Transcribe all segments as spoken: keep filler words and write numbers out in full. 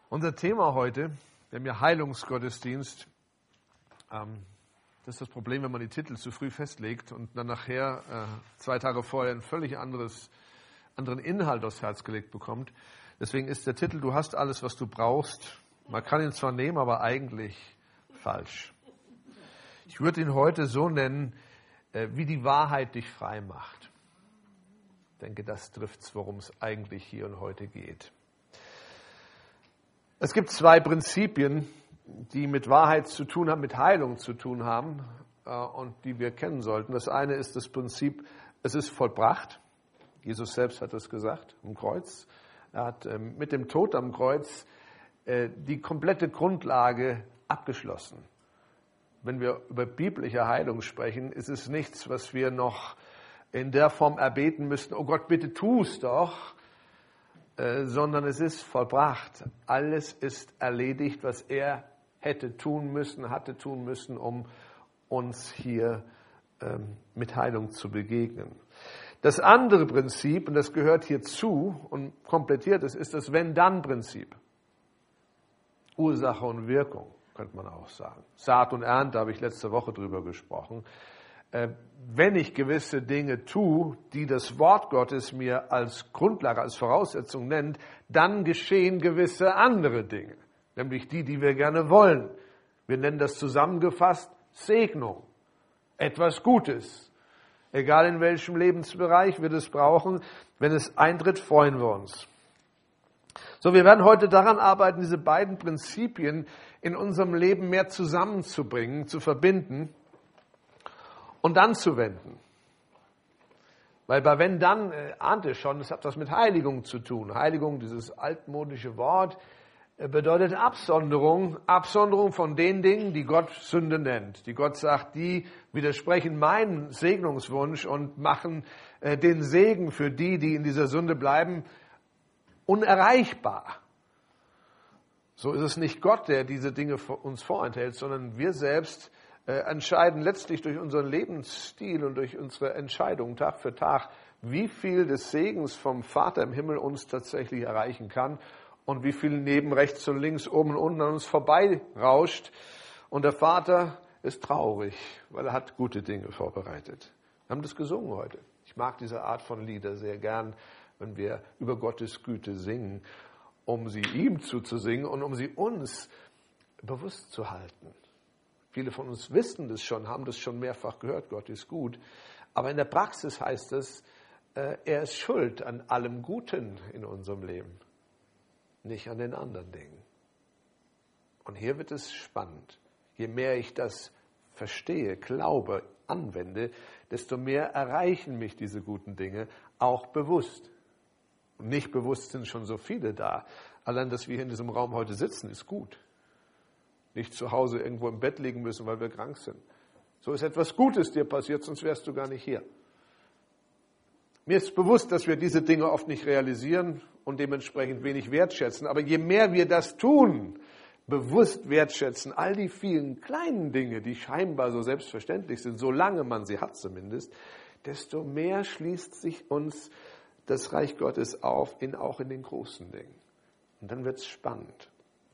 Unser Thema heute, wir haben ja Heilungsgottesdienst. Ähm, das ist das Problem, wenn man die Titel zu früh festlegt und dann nachher äh, zwei Tage vorher einen völlig anderes, anderen Inhalt aufs Herz gelegt bekommt. Deswegen ist der Titel, du hast alles, was du brauchst. Man kann ihn zwar nehmen, aber eigentlich falsch. Ich würde ihn heute so nennen, äh, wie die Wahrheit dich frei macht. Ich denke, das trifft es, worum es eigentlich hier und heute geht. Es gibt zwei Prinzipien, die mit Wahrheit zu tun haben, mit Heilung zu tun haben äh, und die wir kennen sollten. Das eine ist das Prinzip, es ist vollbracht. Jesus selbst hat das gesagt am Kreuz. Er hat äh, mit dem Tod am Kreuz äh, die komplette Grundlage abgeschlossen. Wenn wir über biblische Heilung sprechen, ist es nichts, was wir noch in der Form erbeten müssten, oh Gott, bitte tu es doch, äh, sondern es ist vollbracht. Alles ist erledigt, was er hätte tun müssen, hatte tun müssen, um uns hier ähm, mit Heilung zu begegnen. Das andere Prinzip, und das gehört hierzu und komplettiert es, ist das Wenn-Dann-Prinzip. Ursache und Wirkung, könnte man auch sagen. Saat und Ernte, habe ich letzte Woche drüber gesprochen. Wenn ich gewisse Dinge tue, die das Wort Gottes mir als Grundlage, als Voraussetzung nennt, dann geschehen gewisse andere Dinge, nämlich die, die wir gerne wollen. Wir nennen das zusammengefasst Segnung, etwas Gutes. Egal in welchem Lebensbereich wir das brauchen, wenn es eintritt, freuen wir uns. So, wir werden heute daran arbeiten, diese beiden Prinzipien in unserem Leben mehr zusammenzubringen, zu verbinden und dann zu wenden. Weil bei wenn dann, äh, ahnt ihr schon, das hat was mit Heiligung zu tun. Heiligung, dieses altmodische Wort, äh, bedeutet Absonderung, Absonderung von den Dingen, die Gott Sünde nennt. Die Gott sagt, die widersprechen meinem Segnungswunsch und machen äh, den Segen für die, die in dieser Sünde bleiben, unerreichbar. So ist es nicht Gott, der diese Dinge uns vorenthält, sondern wir selbst äh, entscheiden letztlich durch unseren Lebensstil und durch unsere Entscheidungen Tag für Tag, wie viel des Segens vom Vater im Himmel uns tatsächlich erreichen kann und wie viel neben rechts und links, oben und unten an uns vorbeirauscht. Und der Vater ist traurig, weil er hat gute Dinge vorbereitet. Wir haben das gesungen heute. Ich mag diese Art von Lieder sehr gern, wenn wir über Gottes Güte singen, um sie ihm zuzusingen und um sie uns bewusst zu halten. Viele von uns wissen das schon, haben das schon mehrfach gehört, Gott ist gut. Aber in der Praxis heißt es, äh, er ist schuld an allem Guten in unserem Leben, nicht an den anderen Dingen. Und hier wird es spannend. Je mehr ich das verstehe, glaube, anwende, desto mehr erreichen mich diese guten Dinge auch bewusst. Und nicht bewusst sind schon so viele da. Allein, dass wir hier in diesem Raum heute sitzen, ist gut. Nicht zu Hause irgendwo im Bett liegen müssen, weil wir krank sind. So ist etwas Gutes dir passiert, sonst wärst du gar nicht hier. Mir ist bewusst, dass wir diese Dinge oft nicht realisieren und dementsprechend wenig wertschätzen. Aber je mehr wir das tun, bewusst wertschätzen, all die vielen kleinen Dinge, die scheinbar so selbstverständlich sind, solange man sie hat zumindest, desto mehr schließt sich uns das Reich Gottes auf, in, auch in den großen Dingen. Und dann wird es spannend.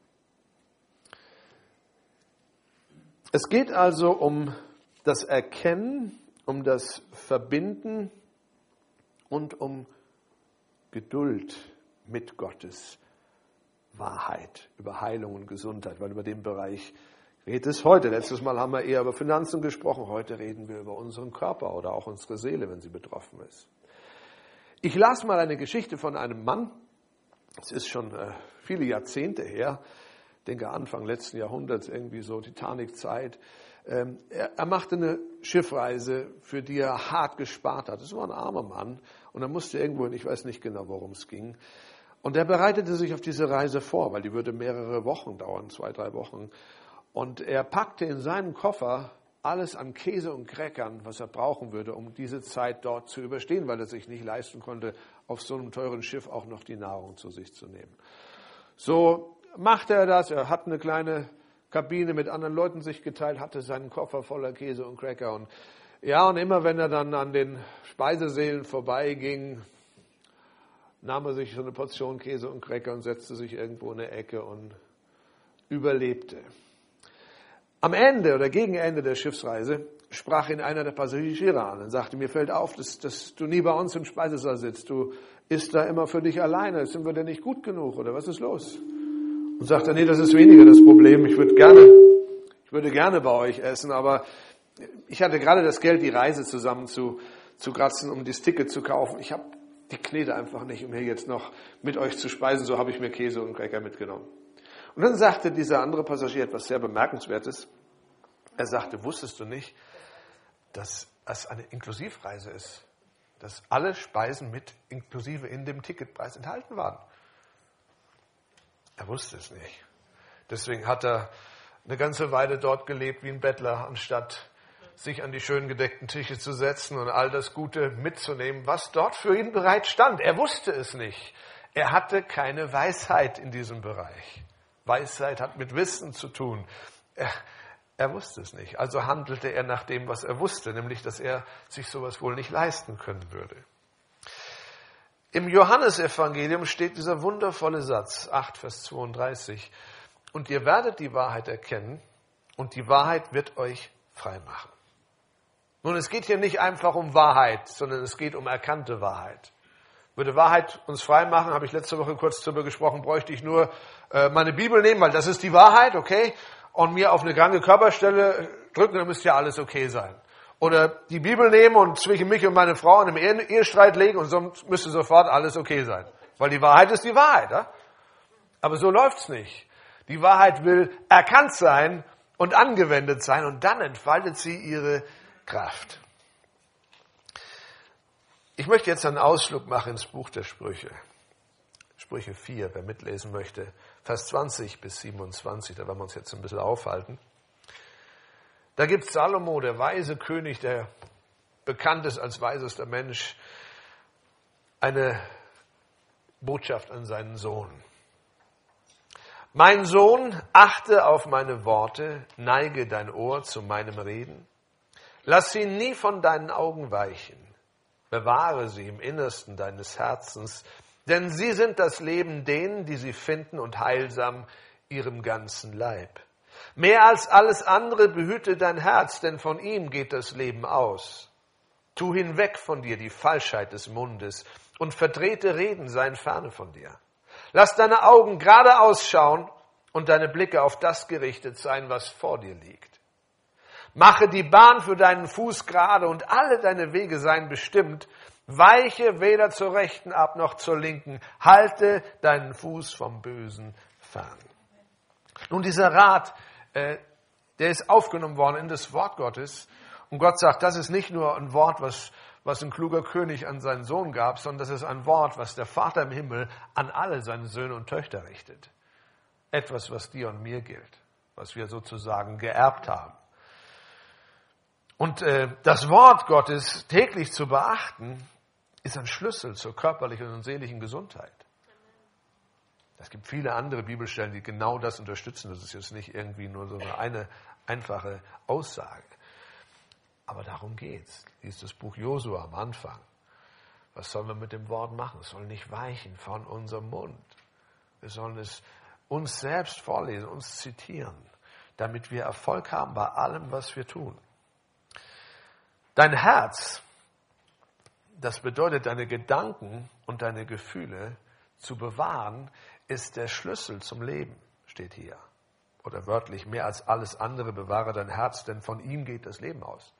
Es geht also um das Erkennen, um das Verbinden und um Geduld mit Gottes Wahrheit über Heilung und Gesundheit, weil über den Bereich redet es heute. Letztes Mal haben wir eher über Finanzen gesprochen, heute reden wir über unseren Körper oder auch unsere Seele, wenn sie betroffen ist. Ich las mal eine Geschichte von einem Mann, es ist schon äh, viele Jahrzehnte her, ich denke Anfang letzten Jahrhunderts, irgendwie so Titanic-Zeit. Ähm, er, er machte eine Schiffreise, für die er hart gespart hat. Das war ein armer Mann und er musste irgendwo hin, ich weiß nicht genau, worum es ging. Und er bereitete sich auf diese Reise vor, weil die würde mehrere Wochen dauern, zwei, drei Wochen. Und er packte in seinen Koffer alles an Käse und Crackern, was er brauchen würde, um diese Zeit dort zu überstehen, weil er sich nicht leisten konnte, auf so einem teuren Schiff auch noch die Nahrung zu sich zu nehmen. So machte er das. Er hat eine kleine Kabine mit anderen Leuten sich geteilt, hatte seinen Koffer voller Käse und Cracker. Und ja, und immer wenn er dann an den Speisesälen vorbeiging, nahm er sich so eine Portion Käse und Cracker und setzte sich irgendwo in eine Ecke und überlebte. Am Ende oder gegen Ende der Schiffsreise sprach ihn einer der Passagiere an und sagte, mir fällt auf, dass, dass du nie bei uns im Speisesaal sitzt. Du isst da immer für dich alleine. Sind wir denn nicht gut genug oder was ist los? Und sagte, nee, das ist weniger das Problem. Ich würde gerne, ich würde gerne bei euch essen, aber ich hatte gerade das Geld, die Reise zusammen zu, zu kratzen, um das Ticket zu kaufen. Ich habe die Knete einfach nicht, um hier jetzt noch mit euch zu speisen. So habe ich mir Käse und Cracker mitgenommen. Und dann sagte dieser andere Passagier etwas sehr Bemerkenswertes. Er sagte, wusstest du nicht, dass es eine Inklusivreise ist? Dass alle Speisen mit inklusive in dem Ticketpreis enthalten waren. Er wusste es nicht. Deswegen hat er eine ganze Weile dort gelebt wie ein Bettler, anstatt sich an die schön gedeckten Tische zu setzen und all das Gute mitzunehmen, was dort für ihn bereit stand. Er wusste es nicht. Er hatte keine Weisheit in diesem Bereich. Weisheit hat mit Wissen zu tun. Er, er wusste es nicht. Also handelte er nach dem, was er wusste, nämlich, dass er sich sowas wohl nicht leisten können würde. Im Johannesevangelium steht dieser wundervolle Satz, acht, Vers zweiunddreißig. Und ihr werdet die Wahrheit erkennen und die Wahrheit wird euch frei machen. Nun, es geht hier nicht einfach um Wahrheit, sondern es geht um erkannte Wahrheit. Würde Wahrheit uns frei machen, habe ich letzte Woche kurz darüber gesprochen, bräuchte ich nur äh, meine Bibel nehmen, weil das ist die Wahrheit, okay? Und mir auf eine kranke Körperstelle drücken, dann müsste ja alles okay sein. Oder die Bibel nehmen und zwischen mich und meine Frau in einem Ehe- Ehestreit legen und sonst müsste sofort alles okay sein. Weil die Wahrheit ist die Wahrheit. Ja? Aber so läuft's nicht. Die Wahrheit will erkannt sein und angewendet sein und dann entfaltet sie ihre Kraft. Ich möchte jetzt einen Ausflug machen ins Buch der Sprüche. Sprüche vier, wer mitlesen möchte, Vers zwanzig bis siebenundzwanzig, da werden wir uns jetzt ein bisschen aufhalten. Da gibt Salomo, der weise König, der bekannt ist als weisester Mensch, eine Botschaft an seinen Sohn. Mein Sohn, achte auf meine Worte, neige dein Ohr zu meinem Reden. Lass sie nie von deinen Augen weichen. Bewahre sie im Innersten deines Herzens, denn sie sind das Leben denen, die sie finden und heilsam ihrem ganzen Leib. Mehr als alles andere behüte dein Herz, denn von ihm geht das Leben aus. Tu hinweg von dir die Falschheit des Mundes und verdrehte Reden seien ferne von dir. Lass deine Augen geradeaus schauen und deine Blicke auf das gerichtet sein, was vor dir liegt. Mache die Bahn für deinen Fuß gerade und alle deine Wege seien bestimmt. Weiche weder zur Rechten ab noch zur Linken. Halte deinen Fuß vom Bösen fern. Nun, dieser Rat, äh, der ist aufgenommen worden in das Wort Gottes. Und Gott sagt, das ist nicht nur ein Wort, was, was ein kluger König an seinen Sohn gab, sondern das ist ein Wort, was der Vater im Himmel an alle seine Söhne und Töchter richtet. Etwas, was dir und mir gilt, was wir sozusagen geerbt haben. Und äh, das Wort Gottes täglich zu beachten, ist ein Schlüssel zur körperlichen und seelischen Gesundheit. Es gibt viele andere Bibelstellen, die genau das unterstützen. Das ist jetzt nicht irgendwie nur so eine, eine einfache Aussage. Aber darum geht's. Lies das Buch Josua am Anfang. Was sollen wir mit dem Wort machen? Es soll nicht weichen von unserem Mund. Wir sollen es uns selbst vorlesen, uns zitieren, damit wir Erfolg haben bei allem, was wir tun. Dein Herz, das bedeutet, deine Gedanken und deine Gefühle zu bewahren, ist der Schlüssel zum Leben, steht hier. Oder wörtlich, mehr als alles andere bewahre dein Herz, denn von ihm geht das Leben aus.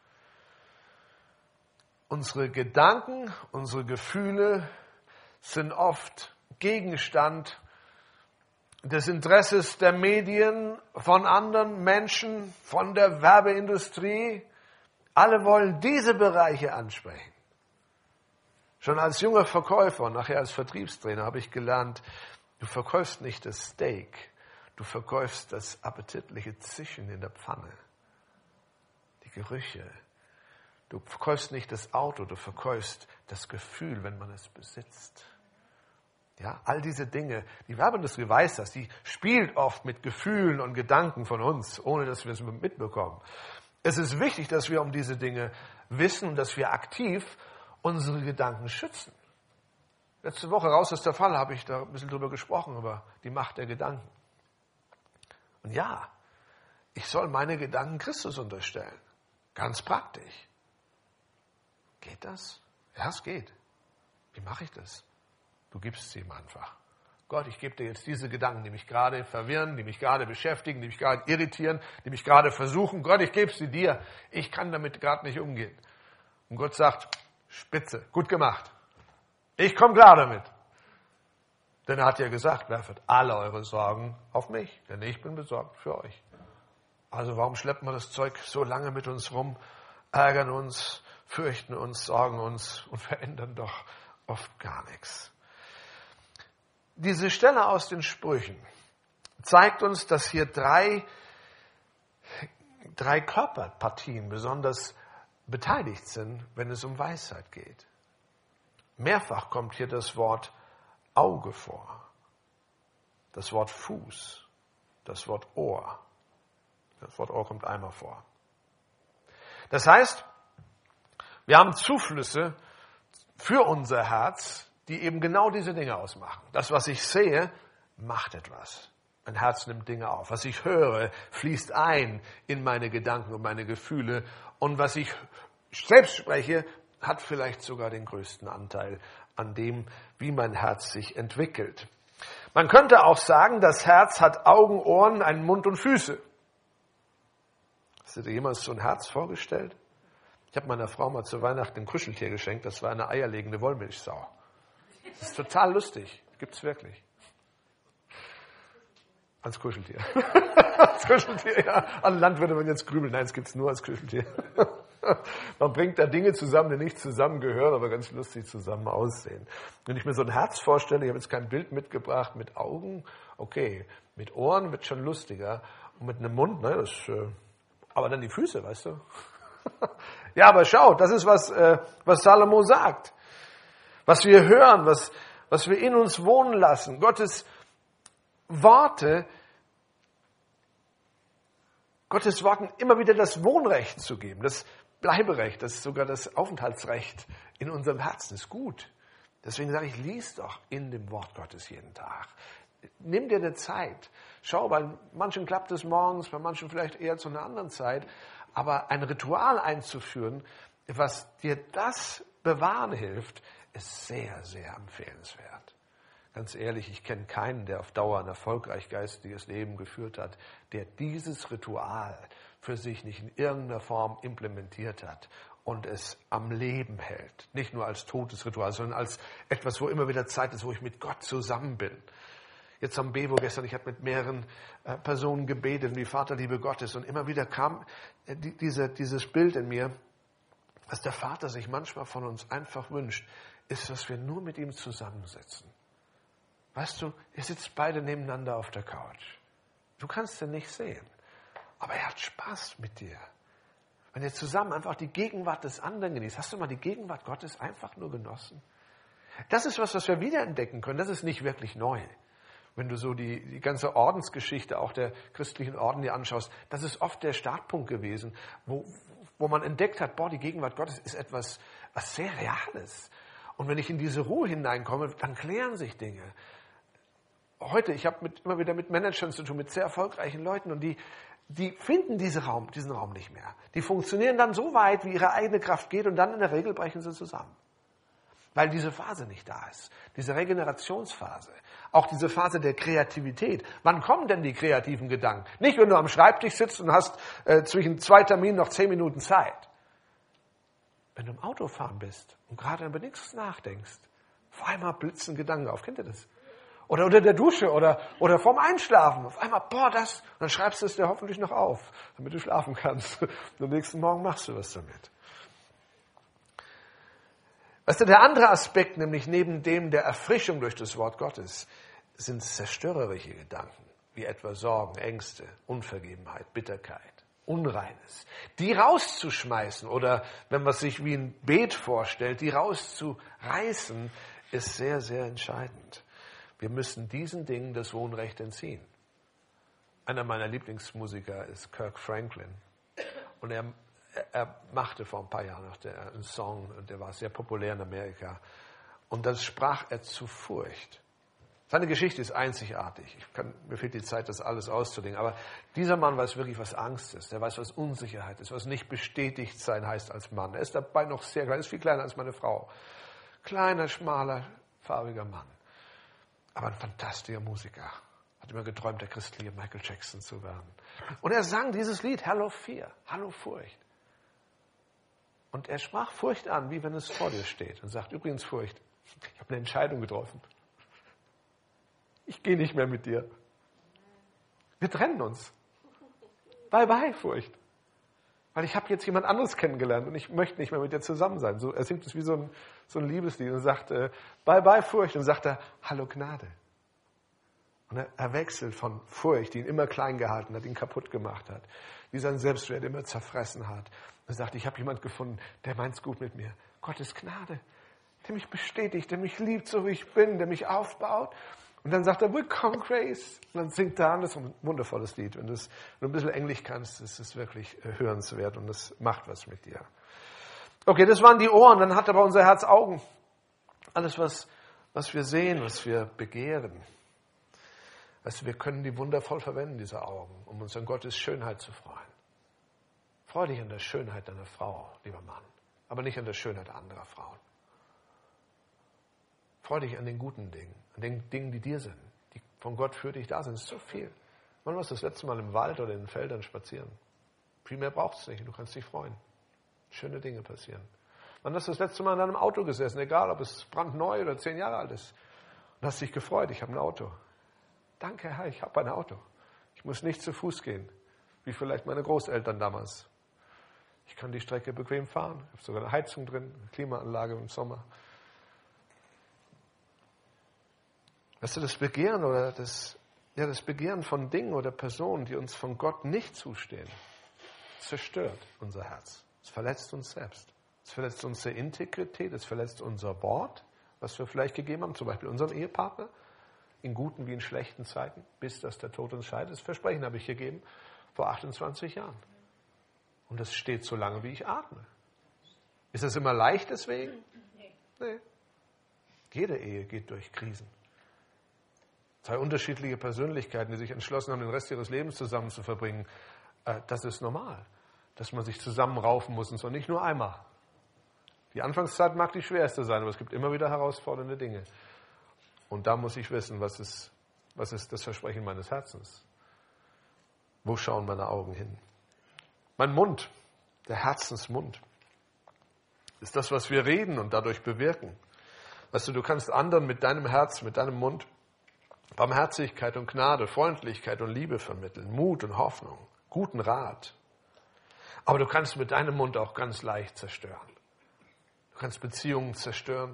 Unsere Gedanken, unsere Gefühle sind oft Gegenstand des Interesses der Medien, von anderen Menschen, von der Werbeindustrie. Alle wollen diese Bereiche ansprechen. Schon als junger Verkäufer und nachher als Vertriebstrainer habe ich gelernt, du verkaufst nicht das Steak, du verkaufst das appetitliche Zischen in der Pfanne, die Gerüche. Du verkaufst nicht das Auto, du verkaufst das Gefühl, wenn man es besitzt. Ja, all diese Dinge, die Werbeindustrie weiß das, die spielt oft mit Gefühlen und Gedanken von uns, ohne dass wir es mitbekommen. Es ist wichtig, dass wir um diese Dinge wissen und dass wir aktiv unsere Gedanken schützen. Letzte Woche, raus aus der Falle, habe ich da ein bisschen drüber gesprochen, über die Macht der Gedanken. Und ja, ich soll meine Gedanken Christus unterstellen. Ganz praktisch. Geht das? Ja, es geht. Wie mache ich das? Du gibst sie ihm einfach. Gott, ich gebe dir jetzt diese Gedanken, die mich gerade verwirren, die mich gerade beschäftigen, die mich gerade irritieren, die mich gerade versuchen. Gott, ich gebe sie dir. Ich kann damit gerade nicht umgehen. Und Gott sagt, spitze, gut gemacht. Ich komme klar damit. Denn er hat ja gesagt, werfet alle eure Sorgen auf mich, denn ich bin besorgt für euch. Also warum schleppen wir das Zeug so lange mit uns rum, ärgern uns, fürchten uns, sorgen uns und verändern doch oft gar nichts. Diese Stelle aus den Sprüchen zeigt uns, dass hier drei, drei Körperpartien besonders beteiligt sind, wenn es um Weisheit geht. Mehrfach kommt hier das Wort Auge vor, das Wort Fuß, das Wort Ohr. Das Wort Ohr kommt einmal vor. Das heißt, wir haben Zuflüsse für unser Herz, die eben genau diese Dinge ausmachen. Das, was ich sehe, macht etwas. Mein Herz nimmt Dinge auf. Was ich höre, fließt ein in meine Gedanken und meine Gefühle. Und was ich selbst spreche, hat vielleicht sogar den größten Anteil an dem, wie mein Herz sich entwickelt. Man könnte auch sagen, das Herz hat Augen, Ohren, einen Mund und Füße. Hast du dir jemals so ein Herz vorgestellt? Ich habe meiner Frau mal zu Weihnachten ein Kuscheltier geschenkt. Das war eine eierlegende Wollmilchsau. Das ist total lustig. Gibt's wirklich. Als Kuscheltier. Als Kuscheltier, ja. An Land würde man jetzt grübeln. Nein, es gibt's nur als Kuscheltier. Man bringt da Dinge zusammen, die nicht zusammengehören, aber ganz lustig zusammen aussehen. Wenn ich mir so ein Herz vorstelle, ich habe jetzt kein Bild mitgebracht mit Augen, okay, mit Ohren wird schon lustiger und mit einem Mund, ne, das, äh, aber dann die Füße, weißt du? Ja, aber schau, das ist was, äh, was Salomo sagt. Was wir hören, was, was wir in uns wohnen lassen. Gottes Worte, Gottes Worten immer wieder das Wohnrecht zu geben, das Bleiberecht, das ist sogar das Aufenthaltsrecht in unserem Herzen, ist gut. Deswegen sage ich, lies doch in dem Wort Gottes jeden Tag. Nimm dir eine Zeit. Schau, bei manchen klappt es morgens, bei manchen vielleicht eher zu einer anderen Zeit. Aber ein Ritual einzuführen, was dir das bewahren hilft, ist sehr, sehr empfehlenswert. Ganz ehrlich, ich kenne keinen, der auf Dauer ein erfolgreich geistiges Leben geführt hat, der dieses Ritual für sich nicht in irgendeiner Form implementiert hat und es am Leben hält. Nicht nur als totes Ritual, sondern als etwas, wo immer wieder Zeit ist, wo ich mit Gott zusammen bin. Jetzt am Bevo gestern, ich habe mit mehreren äh, Personen gebetet, wie Vaterliebe Gottes, und immer wieder kam äh, die, diese, dieses Bild in mir, was der Vater sich manchmal von uns einfach wünscht, ist, dass wir nur mit ihm zusammensitzen. Weißt du, ihr sitzt beide nebeneinander auf der Couch. Du kannst ihn nicht sehen, aber er hat Spaß mit dir. Wenn ihr zusammen einfach die Gegenwart des anderen genießt, hast du mal die Gegenwart Gottes einfach nur genossen? Das ist was, was wir wiederentdecken können. Das ist nicht wirklich neu. Wenn du so die, die ganze Ordensgeschichte auch der christlichen Orden dir anschaust, das ist oft der Startpunkt gewesen, wo, wo man entdeckt hat, boah, die Gegenwart Gottes ist etwas, was sehr Reales. Und wenn ich in diese Ruhe hineinkomme, dann klären sich Dinge. Heute, ich habe mit, immer wieder mit Managern zu tun, mit sehr erfolgreichen Leuten, und die, die finden diese Raum, diesen Raum nicht mehr. Die funktionieren dann so weit, wie ihre eigene Kraft geht, und dann in der Regel brechen sie zusammen. Weil diese Phase nicht da ist. Diese Regenerationsphase. Auch diese Phase der Kreativität. Wann kommen denn die kreativen Gedanken? Nicht, wenn du am Schreibtisch sitzt und hast äh, zwischen zwei Terminen noch zehn Minuten Zeit. Wenn du im Autofahren bist und gerade über nichts nachdenkst, auf einmal blitzen Gedanken auf. Kennt ihr das? Oder unter der Dusche oder, oder vorm Einschlafen. Auf einmal, boah, das. Und dann schreibst du es dir hoffentlich noch auf, damit du schlafen kannst. Und am nächsten Morgen machst du was damit. Weißt du, der andere Aspekt, nämlich neben dem der Erfrischung durch das Wort Gottes, sind zerstörerische Gedanken, wie etwa Sorgen, Ängste, Unvergebenheit, Bitterkeit, Unreines. Die rauszuschmeißen oder, wenn man sich wie ein Beet vorstellt, die rauszureißen, ist sehr, sehr entscheidend. Wir müssen diesen Dingen das Wohnrecht entziehen. Einer meiner Lieblingsmusiker ist Kirk Franklin. Und er Er machte vor ein paar Jahren noch einen Song, und der war sehr populär in Amerika. Und dann sprach er zu Furcht. Seine Geschichte ist einzigartig. Ich kann, mir fehlt die Zeit, das alles auszulegen. Aber dieser Mann weiß wirklich, was Angst ist. Er weiß, was Unsicherheit ist, was nicht bestätigt sein heißt als Mann. Er ist dabei noch sehr klein, er ist viel kleiner als meine Frau. Kleiner, schmaler, farbiger Mann. Aber ein fantastischer Musiker. Hat immer geträumt, der christliche Michael Jackson zu werden. Und er sang dieses Lied, Hallo Fear, Hallo Furcht. Und er sprach Furcht an, wie wenn es vor dir steht. Und sagt, übrigens Furcht, ich habe eine Entscheidung getroffen. Ich gehe nicht mehr mit dir. Wir trennen uns. Bye bye, Furcht. Weil ich habe jetzt jemand anderes kennengelernt und ich möchte nicht mehr mit dir zusammen sein. So, er singt es wie so ein, so ein Liebeslied und sagt, äh, bye bye, Furcht. Und sagt er, hallo Gnade. Und er, er wechselt von Furcht, die ihn immer klein gehalten hat, ihn kaputt gemacht hat, die seinen Selbstwert immer zerfressen hat. Und er sagt, ich habe jemand gefunden, der meint's gut mit mir. Gottes Gnade, der mich bestätigt, der mich liebt, so wie ich bin, der mich aufbaut. Und dann sagt er, Willkommen, Grace. Und dann singt er an, das ist ein wundervolles Lied. Wenn, das, wenn du ein bisschen Englisch kannst, ist es wirklich hörenswert und das macht was mit dir. Okay, das waren die Ohren, dann hat aber unser Herz Augen. Alles, was, was wir sehen, was wir begehren. Weißt du, wir können die wundervoll verwenden, diese Augen, um uns an Gottes Schönheit zu freuen. Freu dich an der Schönheit deiner Frau, lieber Mann, aber nicht an der Schönheit anderer Frauen. Freu dich an den guten Dingen, an den Dingen, die dir sind, die von Gott für dich da sind. Es ist so viel. Wann warst du das letzte Mal im Wald oder in den Feldern spazieren? Viel mehr brauchst du nicht, du kannst dich freuen. Schöne Dinge passieren. Wann hast du das letzte Mal in deinem Auto gesessen, egal ob es brandneu oder zehn Jahre alt ist, und hast dich gefreut, ich habe ein Auto. Danke, Herr, ich habe ein Auto. Ich muss nicht zu Fuß gehen, wie vielleicht meine Großeltern damals. Ich kann die Strecke bequem fahren. Ich habe sogar eine Heizung drin, eine Klimaanlage im Sommer. Weißt du, das Begehren oder das, ja, das Begehren von Dingen oder Personen, die uns von Gott nicht zustehen, zerstört unser Herz. Es verletzt uns selbst. Es verletzt unsere Integrität, es verletzt unser Wort, was wir vielleicht gegeben haben, zum Beispiel unserem Ehepartner, in guten wie in schlechten Zeiten, bis dass der Tod uns scheidet. Das Versprechen habe ich gegeben vor achtundzwanzig Jahren. Und das steht so lange, wie ich atme. Ist das immer leicht deswegen? Nee. Jede Ehe geht durch Krisen. Zwei unterschiedliche Persönlichkeiten, die sich entschlossen haben, den Rest ihres Lebens zusammen zu verbringen. Das ist normal, dass man sich zusammenraufen muss, und zwar nicht nur einmal. Die Anfangszeit mag die schwerste sein, aber es gibt immer wieder herausfordernde Dinge. Und da muss ich wissen, was ist, was ist das Versprechen meines Herzens? Wo schauen meine Augen hin? Mein Mund, der Herzensmund, ist das, was wir reden und dadurch bewirken. Weißt du, du kannst anderen mit deinem Herz, mit deinem Mund Barmherzigkeit und Gnade, Freundlichkeit und Liebe vermitteln, Mut und Hoffnung, guten Rat. Aber du kannst mit deinem Mund auch ganz leicht zerstören. Du kannst Beziehungen zerstören.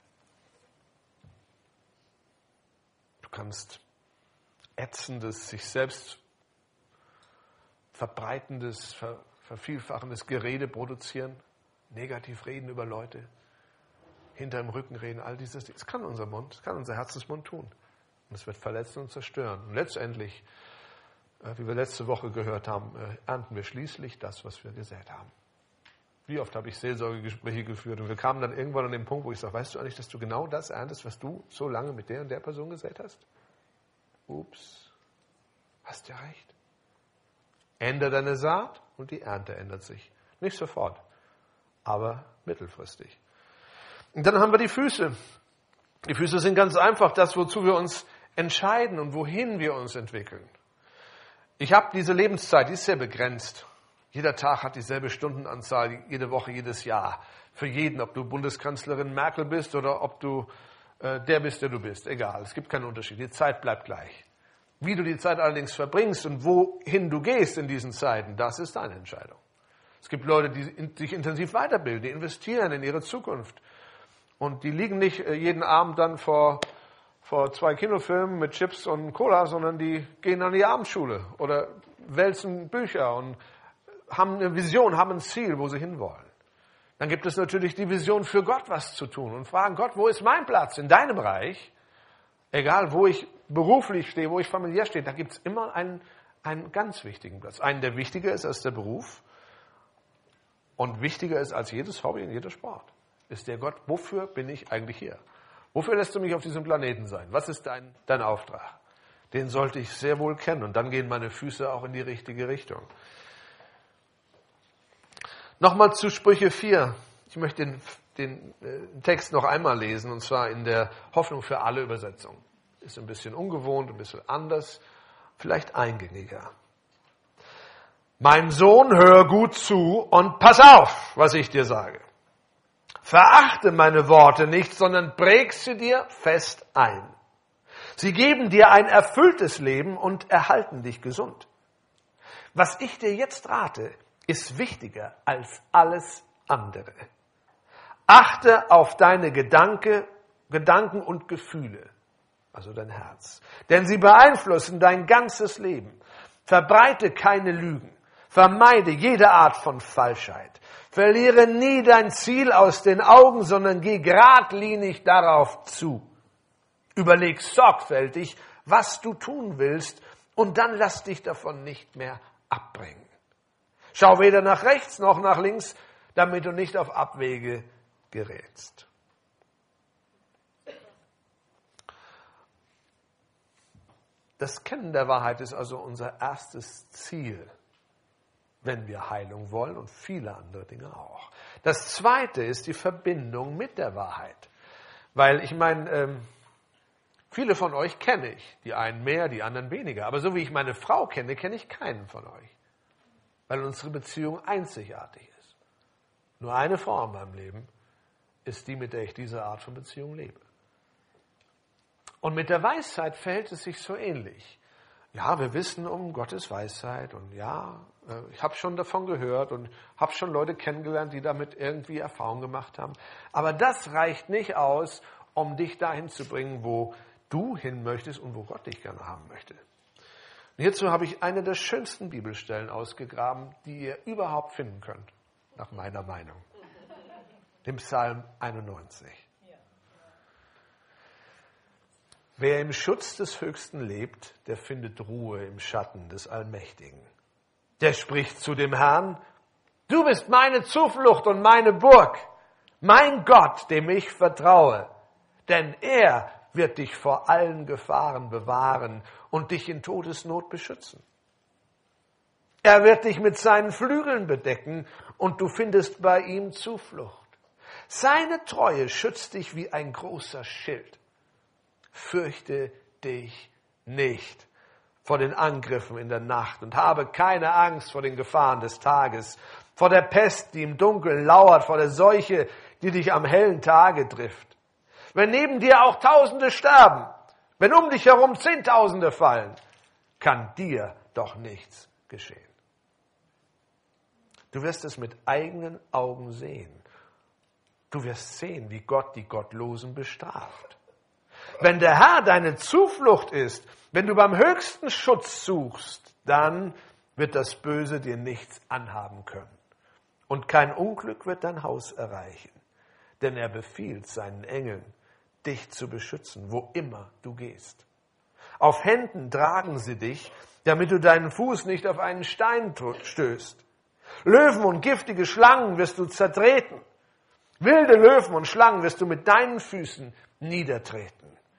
Du kannst ätzendes, sich selbst verbreitendes, ver, vervielfachendes Gerede produzieren, negativ reden über Leute, hinter dem Rücken reden, all dieses. Das kann unser Mund, das kann unser Herzensmund tun. Und es wird verletzen und zerstören. Und letztendlich, wie wir letzte Woche gehört haben, ernten wir schließlich das, was wir gesät haben. Wie oft habe ich Seelsorgegespräche geführt und wir kamen dann irgendwann an den Punkt, wo ich sage, weißt du eigentlich, dass du genau das erntest, was du so lange mit der und der Person gesät hast? Ups, hast ja recht. Ändere deine Saat und die Ernte ändert sich. Nicht sofort, aber mittelfristig. Und dann haben wir die Füße. Die Füße sind ganz einfach das, wozu wir uns entscheiden und wohin wir uns entwickeln. Ich habe diese Lebenszeit, die ist sehr begrenzt. Jeder Tag hat dieselbe Stundenanzahl, jede Woche, jedes Jahr. Für jeden, ob du Bundeskanzlerin Merkel bist oder ob du äh, der bist, der du bist. Egal, es gibt keinen Unterschied. Die Zeit bleibt gleich. Wie du die Zeit allerdings verbringst und wohin du gehst in diesen Zeiten, das ist deine Entscheidung. Es gibt Leute, die sich intensiv weiterbilden, die investieren in ihre Zukunft. Und die liegen nicht jeden Abend dann vor, vor zwei Kinofilmen mit Chips und Cola, sondern die gehen an die Abendschule oder wälzen Bücher und haben eine Vision, haben ein Ziel, wo sie hinwollen. Dann gibt es natürlich die Vision für Gott, was zu tun und fragen, Gott, wo ist mein Platz in deinem Reich? Egal, wo ich beruflich stehe, wo ich familiär stehe, da gibt es immer einen, einen ganz wichtigen Platz. Einen, der wichtiger ist als der Beruf und wichtiger ist als jedes Hobby und jeder Sport. Ist der Gott, wofür bin ich eigentlich hier? Wofür lässt du mich auf diesem Planeten sein? Was ist dein, dein Auftrag? Den sollte ich sehr wohl kennen und dann gehen meine Füße auch in die richtige Richtung. Nochmal zu Sprüche vier. Ich möchte den, den äh, Text noch einmal lesen und zwar in der Hoffnung für alle Übersetzung. Ist ein bisschen ungewohnt, ein bisschen anders, vielleicht eingängiger. Mein Sohn, hör gut zu und pass auf, was ich dir sage. Verachte meine Worte nicht, sondern präg sie dir fest ein. Sie geben dir ein erfülltes Leben und erhalten dich gesund. Was ich dir jetzt rate, ist wichtiger als alles andere. Achte auf deine Gedanke, Gedanken und Gefühle, also dein Herz, denn sie beeinflussen dein ganzes Leben. Verbreite keine Lügen, vermeide jede Art von Falschheit. Verliere nie dein Ziel aus den Augen, sondern geh geradlinig darauf zu. Überleg sorgfältig, was du tun willst, und dann lass dich davon nicht mehr abbringen. Schau weder nach rechts noch nach links, damit du nicht auf Abwege gerätst. Das Kennen der Wahrheit ist also unser erstes Ziel, wenn wir Heilung wollen und viele andere Dinge auch. Das zweite ist die Verbindung mit der Wahrheit. Weil ich meine, ähm, viele von euch kenne ich, die einen mehr, die anderen weniger. Aber so wie ich meine Frau kenne, kenne ich keinen von euch. Weil unsere Beziehung einzigartig ist. Nur eine Frau in meinem Leben ist die, mit der ich diese Art von Beziehung lebe. Und mit der Weisheit verhält es sich so ähnlich. Ja, wir wissen um Gottes Weisheit und ja, ich habe schon davon gehört und habe schon Leute kennengelernt, die damit irgendwie Erfahrung gemacht haben. Aber das reicht nicht aus, um dich dahin zu bringen, wo du hin möchtest und wo Gott dich gerne haben möchte. Und hierzu habe ich eine der schönsten Bibelstellen ausgegraben, die ihr überhaupt finden könnt, nach meiner Meinung. Im Psalm einundneunzig. Wer im Schutz des Höchsten lebt, der findet Ruhe im Schatten des Allmächtigen. Der spricht zu dem Herrn: Du bist meine Zuflucht und meine Burg, mein Gott, dem ich vertraue. Denn er wird dich vor allen Gefahren bewahren und dich in Todesnot beschützen. Er wird dich mit seinen Flügeln bedecken und du findest bei ihm Zuflucht. Seine Treue schützt dich wie ein großer Schild. Fürchte dich nicht vor den Angriffen in der Nacht und habe keine Angst vor den Gefahren des Tages, vor der Pest, die im Dunkeln lauert, vor der Seuche, die dich am hellen Tage trifft. Wenn neben dir auch Tausende sterben, wenn um dich herum Zehntausende fallen, kann dir doch nichts geschehen. Du wirst es mit eigenen Augen sehen. Du wirst sehen, wie Gott die Gottlosen bestraft. Wenn der Herr deine Zuflucht ist, wenn du beim höchsten Schutz suchst, dann wird das Böse dir nichts anhaben können. Und kein Unglück wird dein Haus erreichen. Denn er befiehlt seinen Engeln, dich zu beschützen, wo immer du gehst. Auf Händen tragen sie dich, damit du deinen Fuß nicht auf einen Stein stößt. Löwen und giftige Schlangen wirst du zertreten. Wilde Löwen und Schlangen wirst du mit deinen Füßen niedertreten.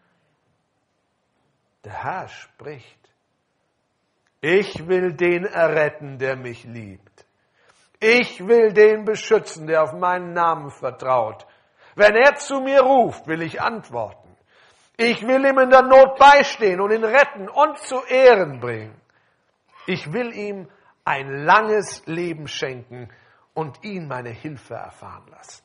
Der Herr spricht: Ich will den erretten, der mich liebt. Ich will den beschützen, der auf meinen Namen vertraut. Wenn er zu mir ruft, will ich antworten. Ich will ihm in der Not beistehen und ihn retten und zu Ehren bringen. Ich will ihm ein langes Leben schenken und ihn meine Hilfe erfahren lassen.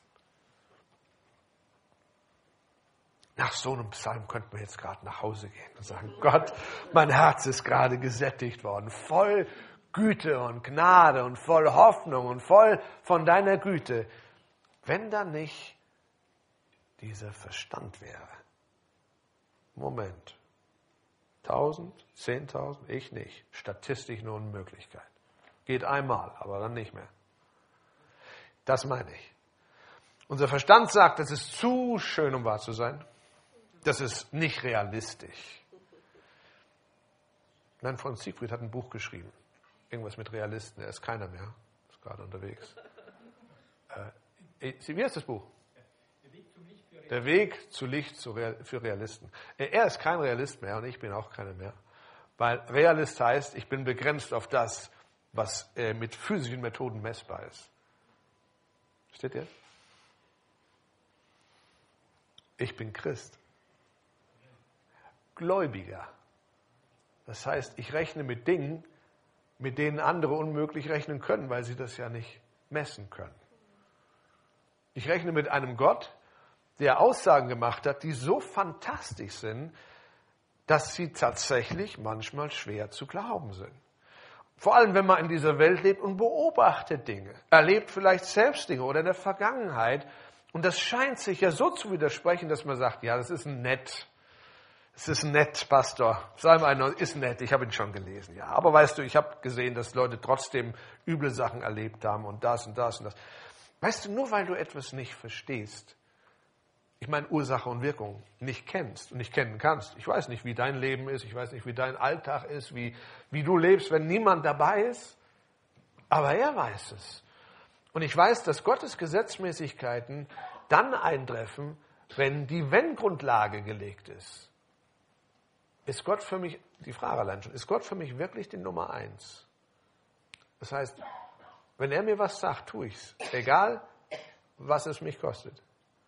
Nach so einem Psalm könnten wir jetzt gerade nach Hause gehen und sagen: Gott, mein Herz ist gerade gesättigt worden, voll Güte und Gnade und voll Hoffnung und voll von deiner Güte. Wenn da nicht dieser Verstand wäre. Moment. Tausend, zehntausend, ich nicht. Statistisch nur eine Möglichkeit. Geht einmal, aber dann nicht mehr. Das meine ich. Unser Verstand sagt, das ist zu schön, um wahr zu sein. Das ist nicht realistisch. Mein Freund Siegfried hat ein Buch geschrieben. Irgendwas mit Realisten. Er ist keiner mehr. Ist gerade unterwegs. Äh, wie heißt das Buch? Der Weg zum Licht für Der Weg zu Licht für Realisten. Er ist kein Realist mehr und ich bin auch keiner mehr. Weil Realist heißt, ich bin begrenzt auf das, was mit physischen Methoden messbar ist. Versteht ihr? Ich bin Christ. Gläubiger. Das heißt, ich rechne mit Dingen, mit denen andere unmöglich rechnen können, weil sie das ja nicht messen können. Ich rechne mit einem Gott, der Aussagen gemacht hat, die so fantastisch sind, dass sie tatsächlich manchmal schwer zu glauben sind. Vor allem, wenn man in dieser Welt lebt und beobachtet Dinge, erlebt vielleicht selbst Dinge oder in der Vergangenheit. Und das scheint sich ja so zu widersprechen, dass man sagt, ja, das ist nett. Es ist nett, Pastor. Psalm einundneunzig ist nett, ich habe ihn schon gelesen. Ja, aber weißt du, ich habe gesehen, dass Leute trotzdem üble Sachen erlebt haben und das und das und das. Weißt du, nur weil du etwas nicht verstehst, ich meine Ursache und Wirkung, nicht kennst und nicht kennen kannst. Ich weiß nicht, wie dein Leben ist, ich weiß nicht, wie dein Alltag ist, wie, wie du lebst, wenn niemand dabei ist. Aber er weiß es. Und ich weiß, dass Gottes Gesetzmäßigkeiten dann eintreffen, wenn die Wenn-Grundlage gelegt ist. Ist Gott für mich, die Frage allein schon, ist Gott für mich wirklich die Nummer eins? Das heißt, wenn er mir was sagt, tue ich es. Egal, was es mich kostet.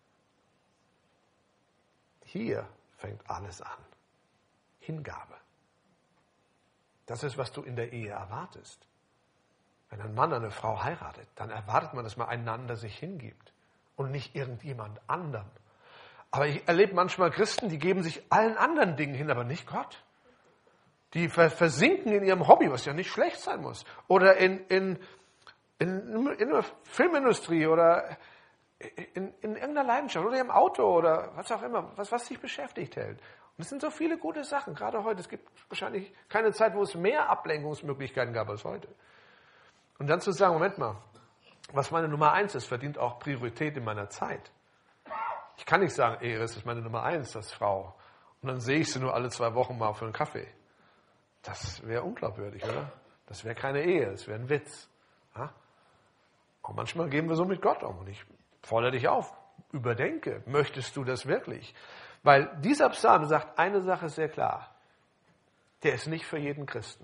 Hier fängt alles an. Hingabe. Das ist, was du in der Ehe erwartest. Wenn ein Mann eine Frau heiratet, dann erwartet man, dass man einander sich hingibt und nicht irgendjemand anderem. Aber ich erlebe manchmal Christen, die geben sich allen anderen Dingen hin, aber nicht Gott. Die versinken in ihrem Hobby, was ja nicht schlecht sein muss. Oder in, in, in, in der Filmindustrie oder in, in irgendeiner Leidenschaft oder im Auto oder was auch immer, was, was sich beschäftigt hält. Und es sind so viele gute Sachen, gerade heute. Es gibt wahrscheinlich keine Zeit, wo es mehr Ablenkungsmöglichkeiten gab als heute. Und dann zu sagen, Moment mal, was meine Nummer eins ist, verdient auch Priorität in meiner Zeit. Ich kann nicht sagen, Ehe ist meine Nummer eins, das Frau. Und dann sehe ich sie nur alle zwei Wochen mal für einen Kaffee. Das wäre unglaubwürdig, oder? Das wäre keine Ehe, das wäre ein Witz. Ja? Und manchmal gehen wir so mit Gott um. Und ich fordere dich auf, überdenke, möchtest du das wirklich? Weil dieser Psalm sagt eine Sache sehr klar. Der ist nicht für jeden Christen.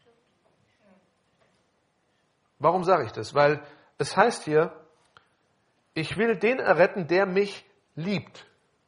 Warum sage ich das? Weil es heißt hier, ich will den erretten, der mich liebt.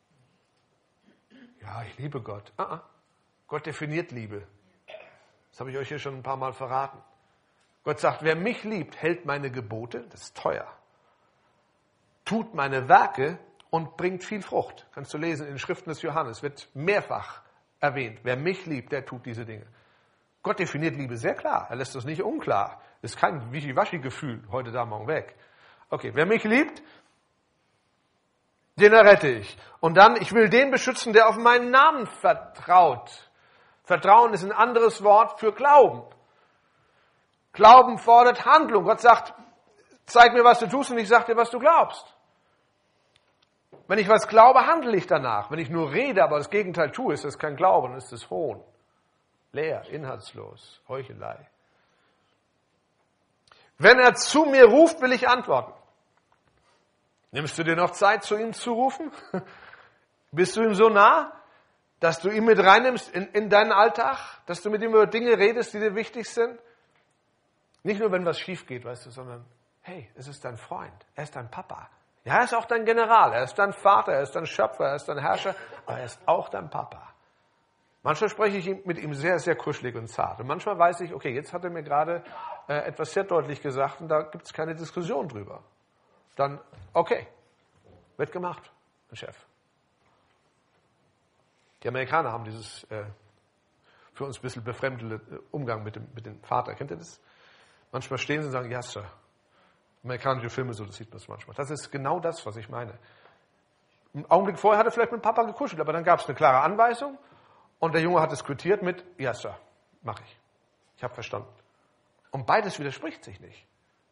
Ja, ich liebe Gott. Ah, ah. Gott definiert Liebe. Das habe ich euch hier schon ein paar Mal verraten. Gott sagt, wer mich liebt, hält meine Gebote, das ist teuer. Tut meine Werke und bringt viel Frucht. Kannst du lesen in den Schriften des Johannes, wird mehrfach erwähnt. Wer mich liebt, der tut diese Dinge. Gott definiert Liebe sehr klar. Er lässt das nicht unklar. Das ist kein Wischiwaschi-Gefühl, heute da, morgen weg. Okay, wer mich liebt, den errette ich. Und dann, ich will den beschützen, der auf meinen Namen vertraut. Vertrauen ist ein anderes Wort für Glauben. Glauben fordert Handlung. Gott sagt, zeig mir, was du tust und ich sag dir, was du glaubst. Wenn ich was glaube, handle ich danach. Wenn ich nur rede, aber das Gegenteil tue, ist das kein Glauben, ist das Hohn. Leer, inhaltslos, Heuchelei. Wenn er zu mir ruft, will ich antworten. Nimmst du dir noch Zeit, zu ihm zu rufen? Bist du ihm so nah, dass du ihn mit reinnimmst in, in deinen Alltag? Dass du mit ihm über Dinge redest, die dir wichtig sind? Nicht nur, wenn was schief geht, weißt du, sondern, hey, es ist dein Freund, er ist dein Papa. Ja, er ist auch dein General, er ist dein Vater, er ist dein Schöpfer, er ist dein Herrscher, aber er ist auch dein Papa. Manchmal spreche ich mit ihm sehr, sehr kuschelig und zart. Und manchmal weiß ich, okay, jetzt hat er mir gerade äh, etwas sehr deutlich gesagt und da gibt es keine Diskussion drüber. Dann, okay, wird gemacht, ein Chef. Die Amerikaner haben dieses äh, für uns ein bisschen befremdete Umgang mit dem, mit dem Vater. Kennt ihr das? Manchmal stehen sie und sagen, ja, Sir. Amerikanische Filme, so das sieht man es manchmal. Das ist genau das, was ich meine. Im Augenblick vorher hat er vielleicht mit Papa gekuschelt, aber dann gab es eine klare Anweisung und der Junge hat es quittiert mit, ja, Sir, mache ich. Ich habe verstanden. Und beides widerspricht sich nicht.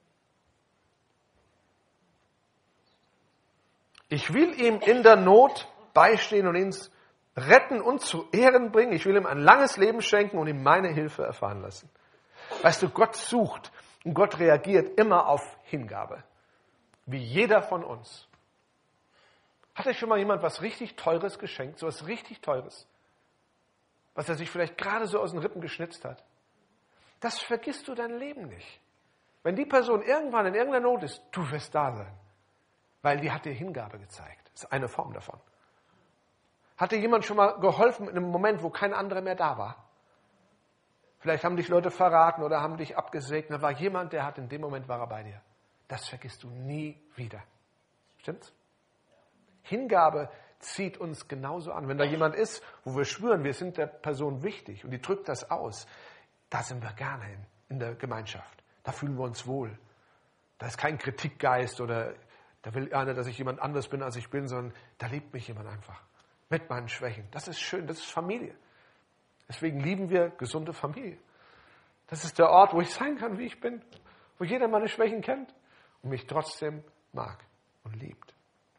Ich will ihm in der Not beistehen und ihn retten und zu Ehren bringen. Ich will ihm ein langes Leben schenken und ihm meine Hilfe erfahren lassen. Weißt du, Gott sucht und Gott reagiert immer auf Hingabe. Wie jeder von uns. Hat euch schon mal jemand was richtig Teures geschenkt? So was richtig Teures? Was er sich vielleicht gerade so aus den Rippen geschnitzt hat? Das vergisst du dein Leben nicht. Wenn die Person irgendwann in irgendeiner Not ist, du wirst da sein. Weil die hat dir Hingabe gezeigt. Das ist eine Form davon. Hat dir jemand schon mal geholfen in einem Moment, wo kein anderer mehr da war? Vielleicht haben dich Leute verraten oder haben dich abgesägt. Da war jemand, der hat in dem Moment war er bei dir. Das vergisst du nie wieder. Stimmt's? Hingabe zieht uns genauso an. Wenn da jemand ist, wo wir schwören, wir sind der Person wichtig und die drückt das aus, da sind wir gerne in, in der Gemeinschaft. Da fühlen wir uns wohl. Da ist kein Kritikgeist oder da will einer, dass ich jemand anderes bin, als ich bin, sondern da liebt mich jemand einfach. Mit meinen Schwächen. Das ist schön, das ist Familie. Deswegen lieben wir gesunde Familie. Das ist der Ort, wo ich sein kann, wie ich bin. Wo jeder meine Schwächen kennt und mich trotzdem mag und liebt.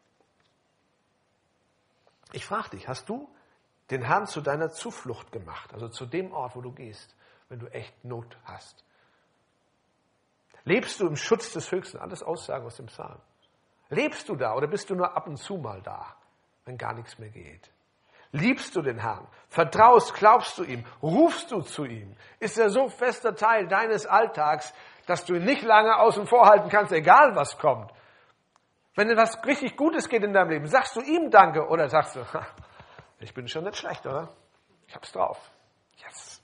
Ich frage dich, hast du den Herrn zu deiner Zuflucht gemacht? Also zu dem Ort, wo du gehst, wenn du echt Not hast? Lebst du im Schutz des Höchsten? Alles Aussagen aus dem Psalm. Lebst du da oder bist du nur ab und zu mal da, wenn gar nichts mehr geht? Liebst du den Herrn? Vertraust, glaubst du ihm? Rufst du zu ihm? Ist er so fester Teil deines Alltags, dass du ihn nicht lange außen vor halten kannst, egal was kommt? Wenn etwas richtig Gutes geht in deinem Leben, sagst du ihm Danke oder sagst du, ich bin schon nicht schlecht, oder? Ich hab's drauf. Yes.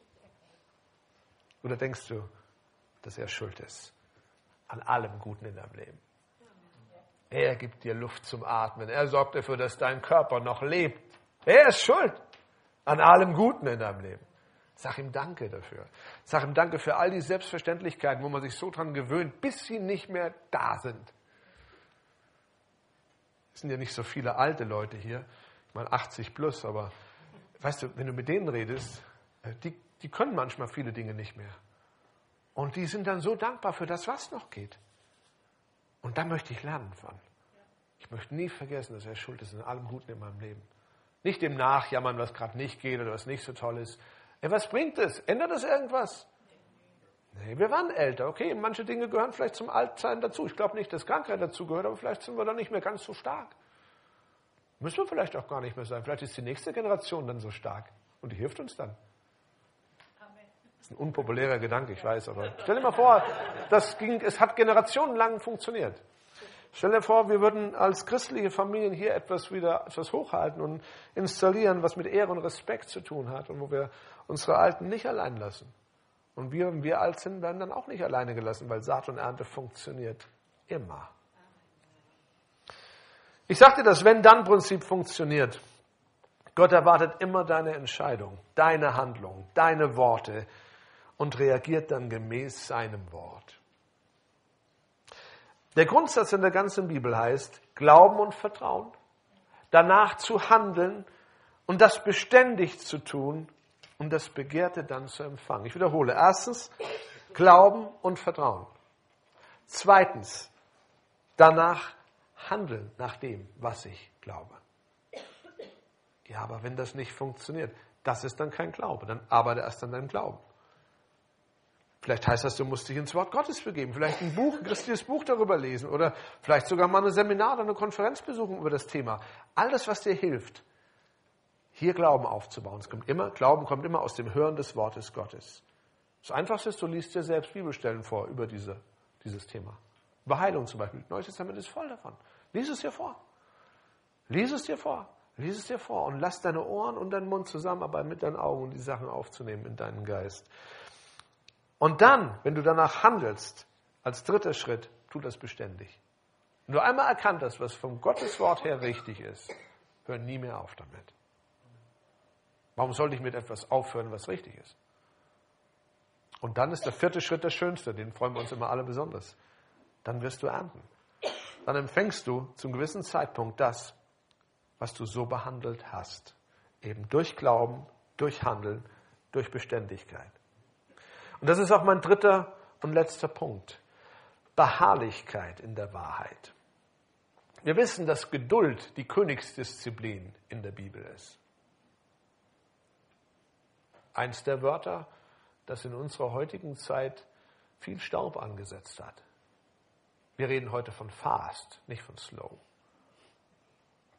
Oder denkst du, dass er schuld ist an allem Guten in deinem Leben? Er gibt dir Luft zum Atmen. Er sorgt dafür, dass dein Körper noch lebt. Er ist schuld an allem Guten in deinem Leben. Sag ihm Danke dafür. Sag ihm Danke für all die Selbstverständlichkeiten, wo man sich so dran gewöhnt, bis sie nicht mehr da sind. Es sind ja nicht so viele alte Leute hier, ich meine achtzig plus, aber weißt du, wenn du mit denen redest, die, die können manchmal viele Dinge nicht mehr. Und die sind dann so dankbar für das, was noch geht. Und da möchte ich lernen von. Ich möchte nie vergessen, dass er schuld ist an allem Guten in meinem Leben. Nicht dem Nachjammern, was gerade nicht geht oder was nicht so toll ist. Ey, was bringt es? Ändert das irgendwas? Nee, wir waren älter. Okay, manche Dinge gehören vielleicht zum Altsein dazu. Ich glaube nicht, dass Krankheit dazu gehört, aber vielleicht sind wir dann nicht mehr ganz so stark. Müssen wir vielleicht auch gar nicht mehr sein. Vielleicht ist die nächste Generation dann so stark und die hilft uns dann. Das ist ein unpopulärer Gedanke, ich weiß, aber stell dir mal vor, das ging, es hat generationenlang funktioniert. Stell dir vor, wir würden als christliche Familien hier etwas wieder etwas hochhalten und installieren, was mit Ehre und Respekt zu tun hat und wo wir unsere Alten nicht allein lassen. Und wir, wenn wir alt sind, werden dann auch nicht alleine gelassen, weil Saat und Ernte funktioniert immer. Ich sagte, das Wenn-Dann-Prinzip funktioniert. Gott erwartet immer deine Entscheidung, deine Handlung, deine Worte und reagiert dann gemäß seinem Wort. Der Grundsatz in der ganzen Bibel heißt, Glauben und Vertrauen, danach zu handeln und das beständig zu tun und das Begehrte dann zu empfangen. Ich wiederhole. Erstens, Glauben und Vertrauen. Zweitens, danach handeln nach dem, was ich glaube. Ja, aber wenn das nicht funktioniert, das ist dann kein Glaube. Dann arbeite erst an deinem Glauben. Vielleicht heißt das, du musst dich ins Wort Gottes begeben. Vielleicht ein Buch, ein christliches Buch darüber lesen. Oder vielleicht sogar mal ein Seminar oder eine Konferenz besuchen über das Thema. Alles, was dir hilft, hier Glauben aufzubauen. Es kommt immer, Glauben kommt immer aus dem Hören des Wortes Gottes. Das Einfachste ist, du liest dir selbst Bibelstellen vor über diese, dieses Thema. Über Heilung zum Beispiel. Neues Testament ist voll davon. Lies es dir vor. Lies es dir vor. Lies es dir vor und lass deine Ohren und deinen Mund zusammenarbeiten mit deinen Augen, um die Sachen aufzunehmen in deinen Geist. Und dann, wenn du danach handelst, als dritter Schritt, tu das beständig. Wenn du einmal erkannt hast, was vom Gottes Wort her richtig ist, hör nie mehr auf damit. Warum sollte ich mit etwas aufhören, was richtig ist? Und dann ist der vierte Schritt der schönste, den freuen wir uns immer alle besonders. Dann wirst du ernten. Dann empfängst du zum gewissen Zeitpunkt das, was du so behandelt hast. Eben durch Glauben, durch Handeln, durch Beständigkeit. Und das ist auch mein dritter und letzter Punkt. Beharrlichkeit in der Wahrheit. Wir wissen, dass Geduld die Königsdisziplin in der Bibel ist. Eins der Wörter, das in unserer heutigen Zeit viel Staub angesetzt hat. Wir reden heute von fast, nicht von slow.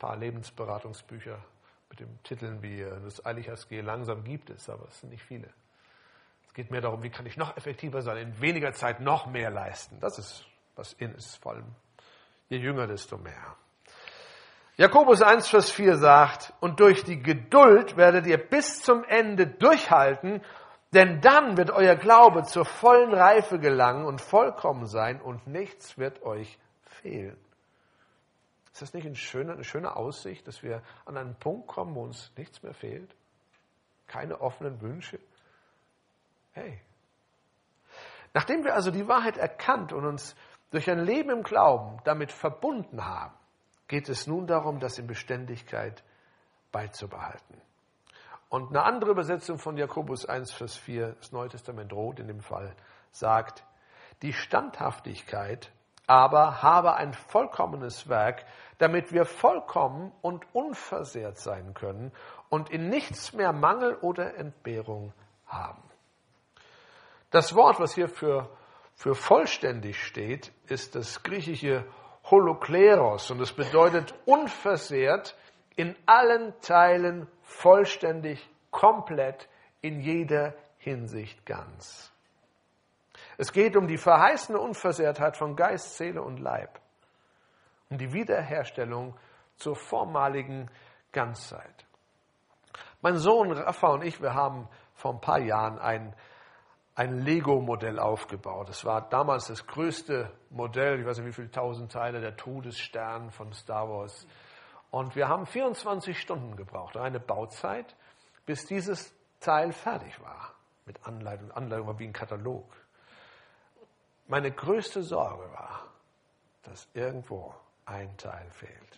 paar Lebensberatungsbücher mit den Titeln wie das Eilichers Gehe langsam gibt es, aber es sind nicht viele. Es geht mehr darum, wie kann ich noch effektiver sein, in weniger Zeit noch mehr leisten. Das ist, was in ist, vor allem je jünger, desto mehr. Jakobus eins, Vers vier sagt, und durch die Geduld werdet ihr bis zum Ende durchhalten, denn dann wird euer Glaube zur vollen Reife gelangen und vollkommen sein und nichts wird euch fehlen. Ist das nicht eine schöne, eine schöne Aussicht, dass wir an einen Punkt kommen, wo uns nichts mehr fehlt? Keine offenen Wünsche? Hey. Nachdem wir also die Wahrheit erkannt und uns durch ein Leben im Glauben damit verbunden haben, geht es nun darum, das in Beständigkeit beizubehalten. Und eine andere Übersetzung von Jakobus eins, Vers vier, das Neue Testament Rot in dem Fall, sagt, die Standhaftigkeit aber habe ein vollkommenes Werk, damit wir vollkommen und unversehrt sein können und in nichts mehr Mangel oder Entbehrung haben. Das Wort, was hier für, für vollständig steht, ist das griechische Holokleros und es bedeutet unversehrt, in allen Teilen vollständig, komplett, in jeder Hinsicht ganz. Es geht um die verheißene Unversehrtheit von Geist, Seele und Leib, um die Wiederherstellung zur vormaligen Ganzheit. Mein Sohn Rafa und ich, wir haben vor ein paar Jahren ein, ein Lego-Modell aufgebaut. Es war damals das größte Modell, ich weiß nicht wie viele tausend Teile, der Todesstern von Star Wars. Und wir haben vierundzwanzig Stunden gebraucht, eine Bauzeit, bis dieses Teil fertig war. Mit Anleitung. Anleitung war wie ein Katalog. Meine größte Sorge war, dass irgendwo ein Teil fehlt.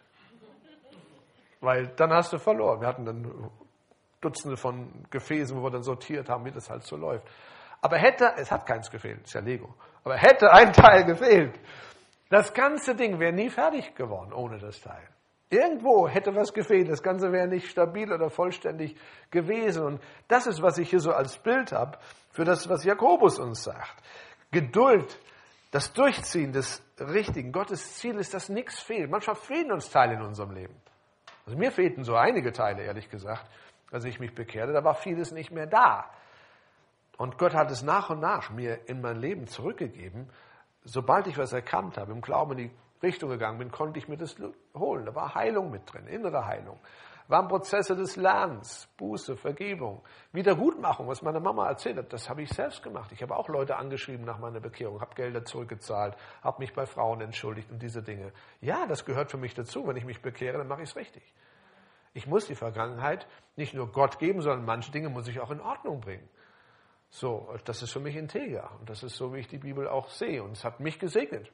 Weil dann hast du verloren. Wir hatten dann Dutzende von Gefäßen, wo wir dann sortiert haben, wie das halt so läuft. Aber hätte, es hat keins gefehlt, ist ja Lego, aber hätte ein Teil gefehlt, das ganze Ding wäre nie fertig geworden ohne das Teil. Irgendwo hätte was gefehlt, das Ganze wäre nicht stabil oder vollständig gewesen. Und das ist, was ich hier so als Bild habe für das, was Jakobus uns sagt. Geduld, das Durchziehen des Richtigen. Gottes Ziel ist, dass nichts fehlt. Manchmal fehlen uns Teile in unserem Leben. Also mir fehlten so einige Teile, ehrlich gesagt, als ich mich bekehrte. Da war vieles nicht mehr da. Und Gott hat es nach und nach mir in mein Leben zurückgegeben. Sobald ich was erkannt habe, im Glauben in die Richtung gegangen bin, konnte ich mir das holen. Da war Heilung mit drin, innere Heilung. Waren Prozesse des Lernens, Buße, Vergebung, Wiedergutmachung, was meine Mama erzählt hat, das habe ich selbst gemacht. Ich habe auch Leute angeschrieben nach meiner Bekehrung, habe Gelder zurückgezahlt, habe mich bei Frauen entschuldigt und diese Dinge. Ja, das gehört für mich dazu. Wenn ich mich bekehre, dann mache ich es richtig. Ich muss die Vergangenheit nicht nur Gott geben, sondern manche Dinge muss ich auch in Ordnung bringen. So, das ist für mich integer und das ist so, wie ich die Bibel auch sehe und es hat mich gesegnet.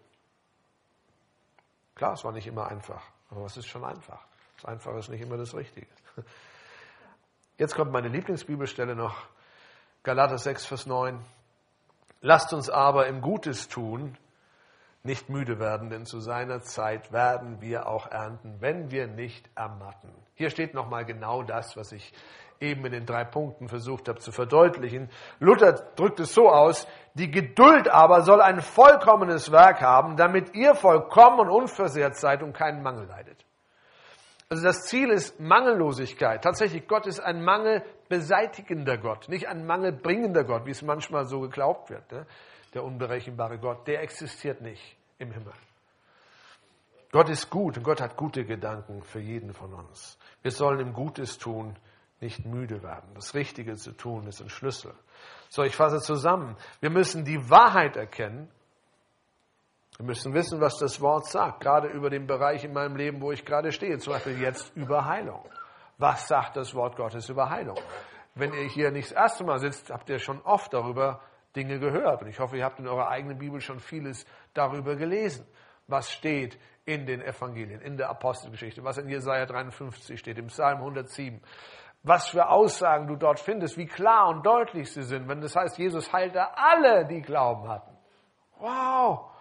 Klar, es war nicht immer einfach, aber es ist schon einfach. Das Einfache ist nicht immer das Richtige. Jetzt kommt meine Lieblingsbibelstelle noch, Galater sechs, Vers neun. Lasst uns aber im Gutes tun, nicht müde werden, denn zu seiner Zeit werden wir auch ernten, wenn wir nicht ermatten. Hier steht nochmal genau das, was ich eben in den drei Punkten versucht habe zu verdeutlichen. Luther drückt es so aus, die Geduld aber soll ein vollkommenes Werk haben, damit ihr vollkommen und unversehrt seid und keinen Mangel leidet. Also das Ziel ist Mangellosigkeit. Tatsächlich, Gott ist ein mangelbeseitigender Gott, nicht ein mangelbringender Gott, wie es manchmal so geglaubt wird. Ne? Der unberechenbare Gott, der existiert nicht im Himmel. Gott ist gut und Gott hat gute Gedanken für jeden von uns. Wir sollen ihm Gutes tun, nicht müde werden. Das Richtige zu tun ist ein Schlüssel. So, ich fasse zusammen. Wir müssen die Wahrheit erkennen. Wir müssen wissen, was das Wort sagt, gerade über den Bereich in meinem Leben, wo ich gerade stehe. Zum Beispiel jetzt über Heilung. Was sagt das Wort Gottes über Heilung? Wenn ihr hier nicht das erste Mal sitzt, habt ihr schon oft darüber Dinge gehört. Und ich hoffe, ihr habt in eurer eigenen Bibel schon vieles darüber gelesen. Was steht in den Evangelien, in der Apostelgeschichte, was in Jesaja dreiundfünfzig steht, im Psalm hundertsieben. Was für Aussagen du dort findest, wie klar und deutlich sie sind, wenn das heißt, Jesus heilte alle, die Glauben hatten. Wow!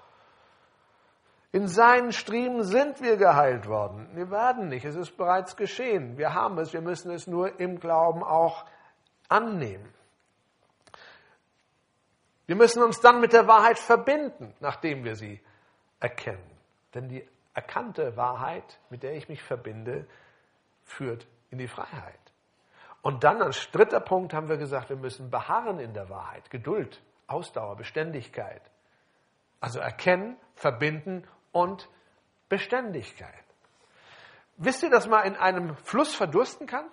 In seinen Striemen sind wir geheilt worden. Wir werden nicht, es ist bereits geschehen. Wir haben es, wir müssen es nur im Glauben auch annehmen. Wir müssen uns dann mit der Wahrheit verbinden, nachdem wir sie erkennen. Denn die erkannte Wahrheit, mit der ich mich verbinde, führt in die Freiheit. Und dann als dritter Punkt haben wir gesagt, wir müssen beharren in der Wahrheit. Geduld, Ausdauer, Beständigkeit. Also erkennen, verbinden und Beständigkeit. Wisst ihr, dass man in einem Fluss verdursten kann?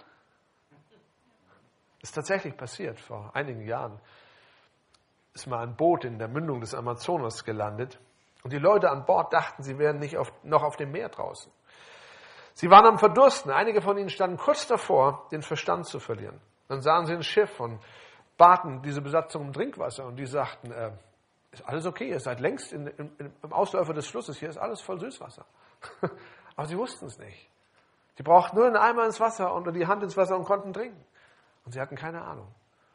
Ist tatsächlich passiert. Vor einigen Jahren ist mal ein Boot in der Mündung des Amazonas gelandet. Und die Leute an Bord dachten, sie wären nicht auf, noch auf dem Meer draußen. Sie waren am Verdursten. Einige von ihnen standen kurz davor, den Verstand zu verlieren. Dann sahen sie ein Schiff und baten diese Besatzung um Trinkwasser. Und die sagten, äh, ist alles okay, ihr seid längst in, in, im Ausläufer des Flusses, hier ist alles voll Süßwasser. Aber sie wussten es nicht. Sie brauchten nur einen Eimer ins Wasser und die Hand ins Wasser und konnten trinken. Und sie hatten keine Ahnung.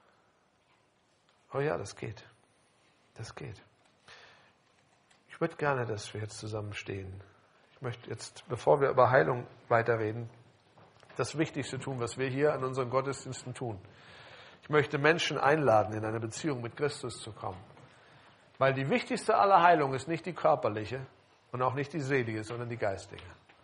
Oh ja, das geht. Das geht. Ich würde gerne, dass wir jetzt zusammenstehen. Ich möchte jetzt, bevor wir über Heilung weiterreden, das Wichtigste tun, was wir hier an unseren Gottesdiensten tun. Ich möchte Menschen einladen, in eine Beziehung mit Christus zu kommen. Weil die wichtigste aller Heilung ist nicht die körperliche und auch nicht die seelische, sondern die geistliche.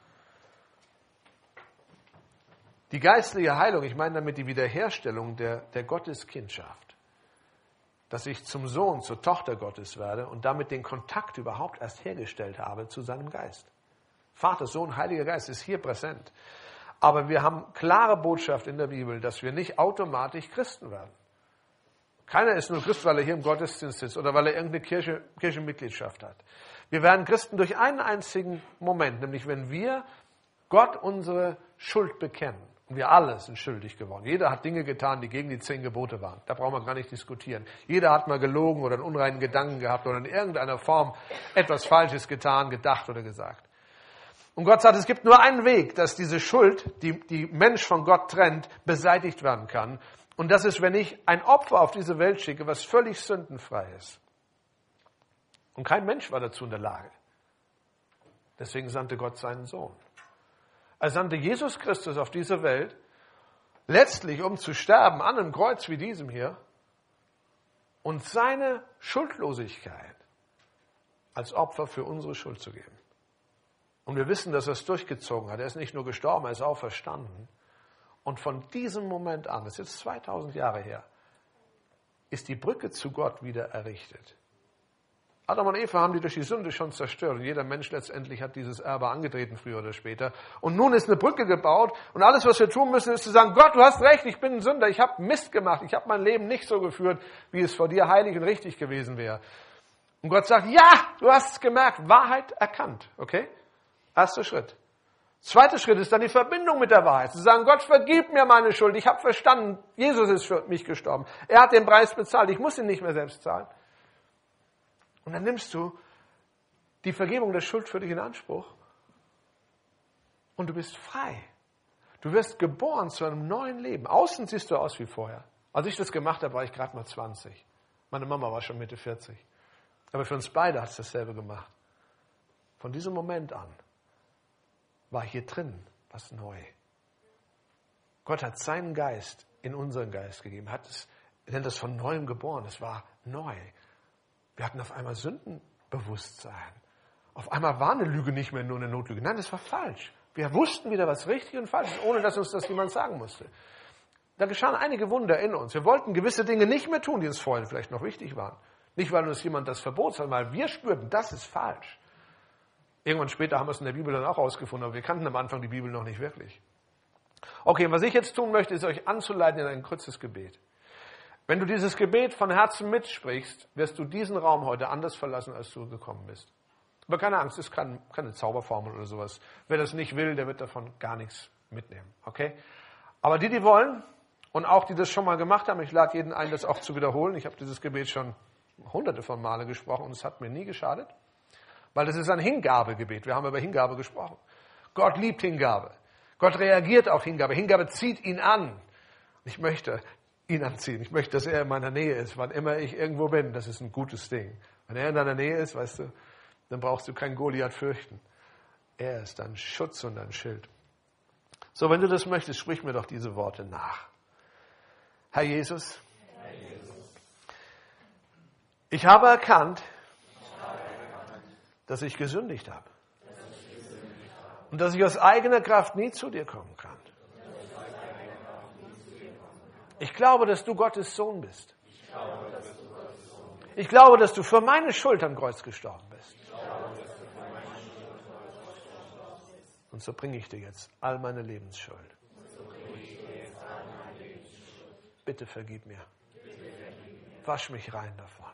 Die geistliche Heilung, ich meine damit die Wiederherstellung der, der Gotteskindschaft. Dass ich zum Sohn, zur Tochter Gottes werde und damit den Kontakt überhaupt erst hergestellt habe zu seinem Geist. Vater, Sohn, Heiliger Geist ist hier präsent. Aber wir haben klare Botschaft in der Bibel, dass wir nicht automatisch Christen werden. Keiner ist nur Christ, weil er hier im Gottesdienst sitzt oder weil er irgendeine Kirche, Kirchenmitgliedschaft hat. Wir werden Christen durch einen einzigen Moment, nämlich wenn wir Gott unsere Schuld bekennen. Und wir alle sind schuldig geworden. Jeder hat Dinge getan, die gegen die zehn Gebote waren. Da brauchen wir gar nicht diskutieren. Jeder hat mal gelogen oder einen unreinen Gedanken gehabt oder in irgendeiner Form etwas Falsches getan, gedacht oder gesagt. Und Gott sagt, es gibt nur einen Weg, dass diese Schuld, die die Mensch von Gott trennt, beseitigt werden kann. Und das ist, wenn ich ein Opfer auf diese Welt schicke, was völlig sündenfrei ist. Und kein Mensch war dazu in der Lage. Deswegen sandte Gott seinen Sohn. Er sandte Jesus Christus auf diese Welt, letztlich um zu sterben an einem Kreuz wie diesem hier und seine Schuldlosigkeit als Opfer für unsere Schuld zu geben. Und wir wissen, dass er es durchgezogen hat. Er ist nicht nur gestorben, er ist auch verstanden. Und von diesem Moment an, das ist jetzt zweitausend Jahre her, ist die Brücke zu Gott wieder errichtet. Adam und Eva haben die durch die Sünde schon zerstört. Und jeder Mensch letztendlich hat dieses Erbe angetreten, früher oder später. Und nun ist eine Brücke gebaut. Und alles, was wir tun müssen, ist zu sagen, Gott, du hast recht, ich bin ein Sünder. Ich habe Mist gemacht. Ich habe mein Leben nicht so geführt, wie es vor dir heilig und richtig gewesen wäre. Und Gott sagt, ja, du hast es gemerkt. Wahrheit erkannt. Okay? Erster Schritt. Zweiter Schritt ist dann die Verbindung mit der Wahrheit. Zu sagen, Gott, vergib mir meine Schuld. Ich habe verstanden, Jesus ist für mich gestorben. Er hat den Preis bezahlt. Ich muss ihn nicht mehr selbst zahlen. Und dann nimmst du die Vergebung der Schuld für dich in Anspruch und du bist frei. Du wirst geboren zu einem neuen Leben. Außen siehst du aus wie vorher. Als ich das gemacht habe, war ich gerade mal zwanzig. Meine Mama war schon Mitte vierzig. Aber für uns beide hat es dasselbe gemacht. Von diesem Moment an war hier drin was neu. Gott hat seinen Geist in unseren Geist gegeben. Hat es, er nennt das von Neuem geboren. Es war neu. Wir hatten auf einmal Sündenbewusstsein. Auf einmal war eine Lüge nicht mehr nur eine Notlüge. Nein, das war falsch. Wir wussten wieder, was richtig und falsch ist, ohne dass uns das jemand sagen musste. Da geschahen einige Wunder in uns. Wir wollten gewisse Dinge nicht mehr tun, die uns vorhin vielleicht noch wichtig waren. Nicht, weil uns jemand das verbot, sondern weil wir spürten, das ist falsch. Irgendwann später haben wir es in der Bibel dann auch rausgefunden, aber wir kannten am Anfang die Bibel noch nicht wirklich. Okay, was ich jetzt tun möchte, ist euch anzuleiten in ein kurzes Gebet. Wenn du dieses Gebet von Herzen mitsprichst, wirst du diesen Raum heute anders verlassen, als du gekommen bist. Aber keine Angst, es ist kein, keine Zauberformel oder sowas. Wer das nicht will, der wird davon gar nichts mitnehmen. Okay? Aber die, die wollen und auch die das schon mal gemacht haben, ich lade jeden ein, das auch zu wiederholen. Ich habe dieses Gebet schon hunderte von Male gesprochen und es hat mir nie geschadet, weil das ist ein Hingabegebet. Wir haben über Hingabe gesprochen. Gott liebt Hingabe. Gott reagiert auf Hingabe. Hingabe zieht ihn an. Ich möchte ihn anziehen. Ich möchte, dass er in meiner Nähe ist, wann immer ich irgendwo bin. Das ist ein gutes Ding. Wenn er in deiner Nähe ist, weißt du, dann brauchst du keinen Goliath fürchten. Er ist dein Schutz und dein Schild. So, wenn du das möchtest, sprich mir doch diese Worte nach. Herr Jesus, Herr Jesus. Ich habe erkannt, ich habe erkannt dass ich gesündigt habe. Dass ich gesündigt Und dass ich aus eigener Kraft nie zu dir kommen kann. Ich glaube, dass du Gottes Sohn bist. Ich glaube, dass du für meine Schuld am Kreuz gestorben bist. Und so bringe ich dir jetzt all meine Lebensschuld. Bitte vergib mir. Wasch mich rein davon.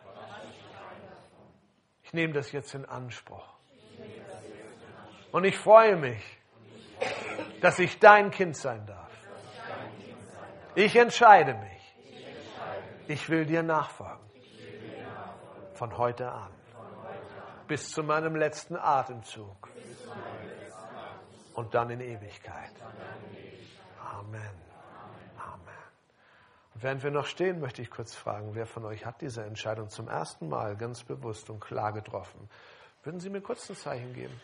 Ich nehme das jetzt in Anspruch. Und ich freue mich, dass ich dein Kind sein darf. Ich entscheide mich. Ich will dir nachfolgen. Von heute an. Bis zu meinem letzten Atemzug. Und dann in Ewigkeit. Amen. Amen. Und während wir noch stehen, möchte ich kurz fragen, wer von euch hat diese Entscheidung zum ersten Mal ganz bewusst und klar getroffen? Würden Sie mir kurz ein Zeichen geben?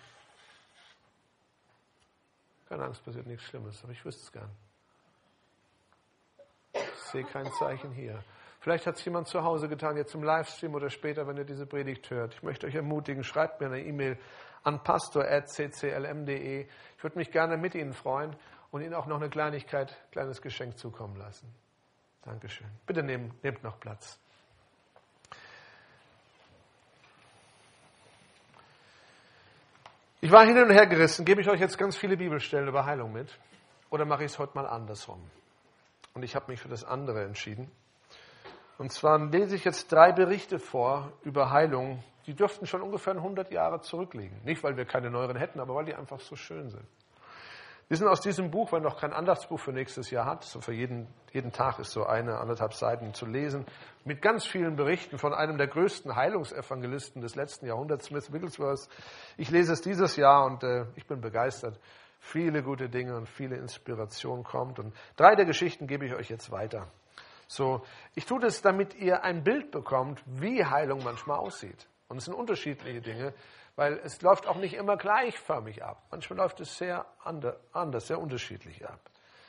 Keine Angst, passiert nichts Schlimmes, aber ich wüsste es gern. Ich sehe kein Zeichen hier. Vielleicht hat es jemand zu Hause getan, jetzt im Livestream oder später, wenn ihr diese Predigt hört. Ich möchte euch ermutigen, schreibt mir eine E-Mail an pastor at c c l m punkt d e. Ich würde mich gerne mit Ihnen freuen und Ihnen auch noch eine Kleinigkeit, ein kleines Geschenk zukommen lassen. Dankeschön. Bitte nehmt, nehmt noch Platz. Ich war hin und her gerissen. Gebe ich euch jetzt ganz viele Bibelstellen über Heilung mit? Oder mache ich es heute mal andersrum? Und ich habe mich für das andere entschieden. Und zwar lese ich jetzt drei Berichte vor über Heilung. Die dürften schon ungefähr hundert Jahre zurückliegen. Nicht, weil wir keine neueren hätten, aber weil die einfach so schön sind. Die sind aus diesem Buch, weil noch kein Andachtsbuch für nächstes Jahr hat. So für jeden, jeden Tag ist so eine, anderthalb Seiten zu lesen. Mit ganz vielen Berichten von einem der größten Heilungsevangelisten des letzten Jahrhunderts, Smith Wigglesworth. Ich lese es dieses Jahr und äh, ich bin begeistert. Viele gute Dinge und viele Inspiration kommt. Und drei der Geschichten gebe ich euch jetzt weiter. So, ich tue das, damit ihr ein Bild bekommt, wie Heilung manchmal aussieht. Und es sind unterschiedliche Dinge, weil es läuft auch nicht immer gleichförmig ab. Manchmal läuft es sehr anders, sehr unterschiedlich ab.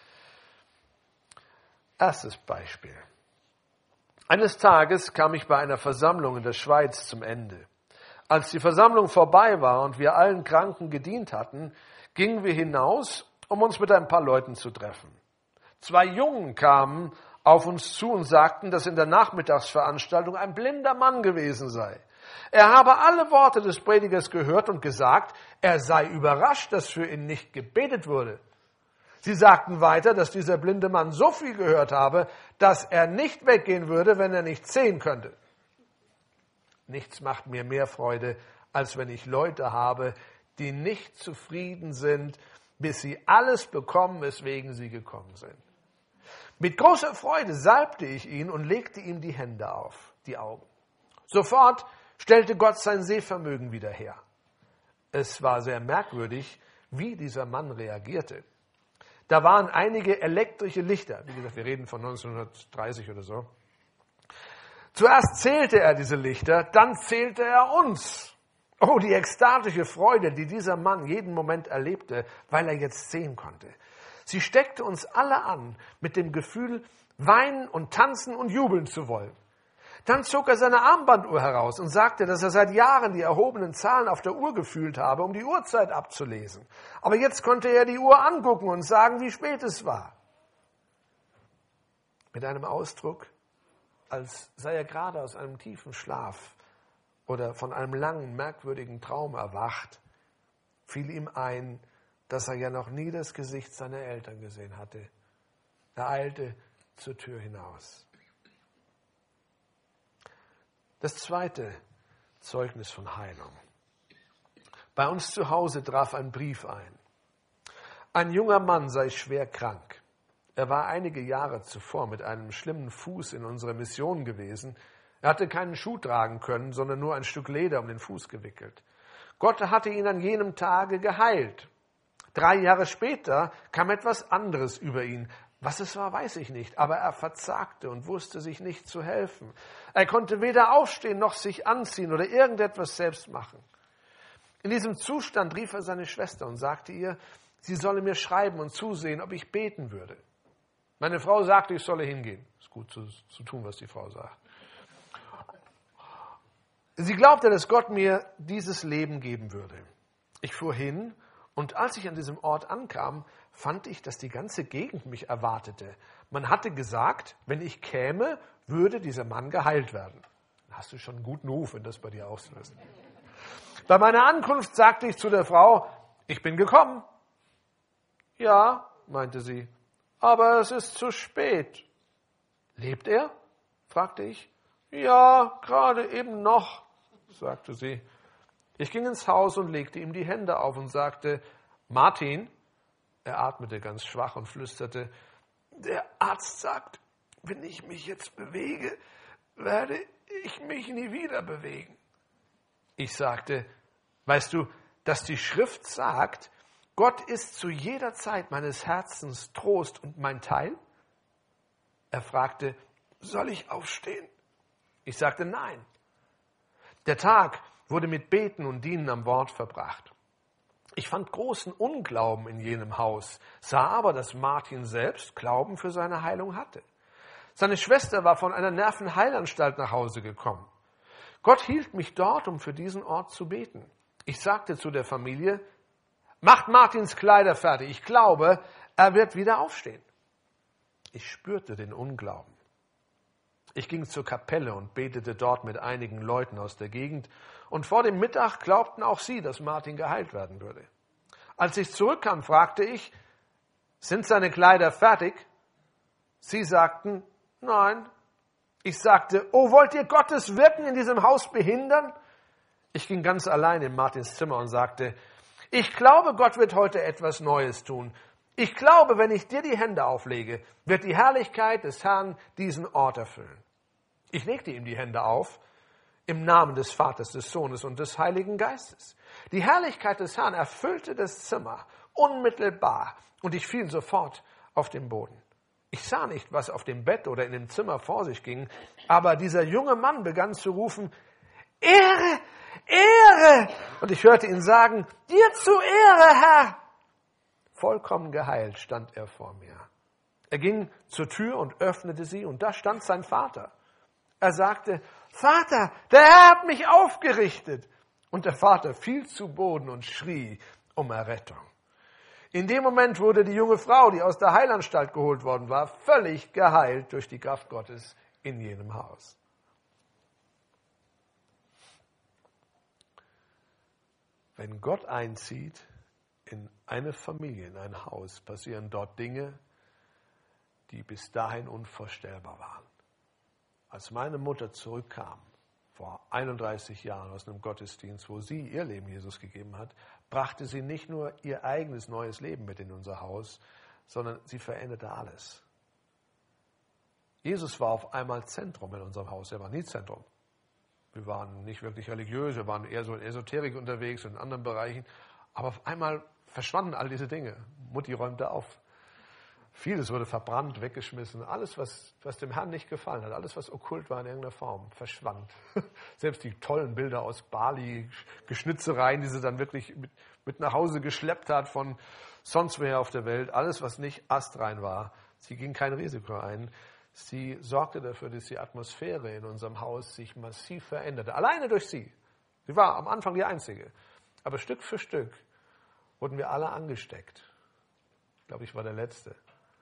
Erstes Beispiel. Eines Tages kam ich bei einer Versammlung in der Schweiz zum Ende. Als die Versammlung vorbei war und wir allen Kranken gedient hatten, gingen wir hinaus, um uns mit ein paar Leuten zu treffen. Zwei Jungen kamen auf uns zu und sagten, dass in der Nachmittagsveranstaltung ein blinder Mann gewesen sei. Er habe alle Worte des Predigers gehört und gesagt, er sei überrascht, dass für ihn nicht gebetet wurde. Sie sagten weiter, dass dieser blinde Mann so viel gehört habe, dass er nicht weggehen würde, wenn er nicht sehen könnte. Nichts macht mir mehr Freude, als wenn ich Leute habe, die nicht zufrieden sind, bis sie alles bekommen, weswegen sie gekommen sind. Mit großer Freude salbte ich ihn und legte ihm die Hände auf, die Augen. Sofort stellte Gott sein Sehvermögen wieder her. Es war sehr merkwürdig, wie dieser Mann reagierte. Da waren einige elektrische Lichter. Wie gesagt, wir reden von neunzehnhundertdreißig oder so. Zuerst zählte er diese Lichter, dann zählte er uns. Oh, die ekstatische Freude, die dieser Mann jeden Moment erlebte, weil er jetzt sehen konnte. Sie steckte uns alle an mit dem Gefühl, weinen und tanzen und jubeln zu wollen. Dann zog er seine Armbanduhr heraus und sagte, dass er seit Jahren die erhobenen Zahlen auf der Uhr gefühlt habe, um die Uhrzeit abzulesen. Aber jetzt konnte er die Uhr angucken und sagen, wie spät es war. Mit einem Ausdruck, als sei er gerade aus einem tiefen Schlaf oder von einem langen, merkwürdigen Traum erwacht, fiel ihm ein, dass er ja noch nie das Gesicht seiner Eltern gesehen hatte. Er eilte zur Tür hinaus. Das zweite Zeugnis von Heilung. Bei uns zu Hause traf ein Brief ein. Ein junger Mann sei schwer krank. Er war einige Jahre zuvor mit einem schlimmen Fuß in unserer Mission gewesen. Er hatte keinen Schuh tragen können, sondern nur ein Stück Leder um den Fuß gewickelt. Gott hatte ihn an jenem Tage geheilt. Drei Jahre später kam etwas anderes über ihn. Was es war, weiß ich nicht, aber er verzagte und wusste sich nicht zu helfen. Er konnte weder aufstehen noch sich anziehen oder irgendetwas selbst machen. In diesem Zustand rief er seine Schwester und sagte ihr, sie solle mir schreiben und zusehen, ob ich beten würde. Meine Frau sagte, ich solle hingehen. Ist gut zu, zu tun, was die Frau sagt. Sie glaubte, dass Gott mir dieses Leben geben würde. Ich fuhr hin Und als ich an diesem Ort ankam, fand ich, dass die ganze Gegend mich erwartete. Man hatte gesagt, wenn ich käme, würde dieser Mann geheilt werden. Dann hast du schon einen guten Ruf, wenn das bei dir auch so ist. Bei meiner Ankunft sagte ich zu der Frau, ich bin gekommen. Ja, meinte sie, aber es ist zu spät. Lebt er? Fragte ich. Ja, gerade eben noch, sagte sie. Ich ging ins Haus und legte ihm die Hände auf und sagte, Martin, er atmete ganz schwach und flüsterte, der Arzt sagt, wenn ich mich jetzt bewege, werde ich mich nie wieder bewegen. Ich sagte, weißt du, dass die Schrift sagt, Gott ist zu jeder Zeit meines Herzens Trost und mein Teil? Er fragte, soll ich aufstehen? Ich sagte, nein. Der Tag wurde mit Beten und Dienen am Wort verbracht. Ich fand großen Unglauben in jenem Haus, sah aber, dass Martin selbst Glauben für seine Heilung hatte. Seine Schwester war von einer Nervenheilanstalt nach Hause gekommen. Gott hielt mich dort, um für diesen Ort zu beten. Ich sagte zu der Familie, macht Martins Kleider fertig, ich glaube, er wird wieder aufstehen. Ich spürte den Unglauben. Ich ging zur Kapelle und betete dort mit einigen Leuten aus der Gegend. Und vor dem Mittag glaubten auch sie, dass Martin geheilt werden würde. Als ich zurückkam, fragte ich, sind seine Kleider fertig? Sie sagten, nein. Ich sagte, oh, wollt ihr Gottes Wirken in diesem Haus behindern? Ich ging ganz allein in Martins Zimmer und sagte, ich glaube, Gott wird heute etwas Neues tun. Ich glaube, wenn ich dir die Hände auflege, wird die Herrlichkeit des Herrn diesen Ort erfüllen. Ich legte ihm die Hände auf, im Namen des Vaters, des Sohnes und des Heiligen Geistes. Die Herrlichkeit des Herrn erfüllte das Zimmer unmittelbar und ich fiel sofort auf den Boden. Ich sah nicht, was auf dem Bett oder in dem Zimmer vor sich ging, aber dieser junge Mann begann zu rufen, Ehre, Ehre! Und ich hörte ihn sagen, dir zu Ehre, Herr! Vollkommen geheilt stand er vor mir. Er ging zur Tür und öffnete sie und da stand sein Vater. Er sagte, Vater, der Herr hat mich aufgerichtet. Und der Vater fiel zu Boden und schrie um Errettung. In dem Moment wurde die junge Frau, die aus der Heilanstalt geholt worden war, völlig geheilt durch die Kraft Gottes in jenem Haus. Wenn Gott einzieht in eine Familie, in ein Haus, passieren dort Dinge, die bis dahin unvorstellbar waren. Als meine Mutter zurückkam, vor einunddreißig Jahren aus einem Gottesdienst, wo sie ihr Leben Jesus gegeben hat, brachte sie nicht nur ihr eigenes neues Leben mit in unser Haus, sondern sie veränderte alles. Jesus war auf einmal Zentrum in unserem Haus, er war nie Zentrum. Wir waren nicht wirklich religiös, wir waren eher so in Esoterik unterwegs und in anderen Bereichen, aber auf einmal verschwanden all diese Dinge. Mutti räumte auf. Vieles wurde verbrannt, weggeschmissen. Alles, was, was dem Herrn nicht gefallen hat, alles, was okkult war in irgendeiner Form, verschwand. Selbst die tollen Bilder aus Bali, Geschnitzereien, die sie dann wirklich mit, mit nach Hause geschleppt hat von sonst woher auf der Welt, alles, was nicht astrein war. Sie ging kein Risiko ein. Sie sorgte dafür, dass die Atmosphäre in unserem Haus sich massiv veränderte. Alleine durch sie. Sie war am Anfang die Einzige. Aber Stück für Stück wurden wir alle angesteckt. Ich glaube, ich war der Letzte.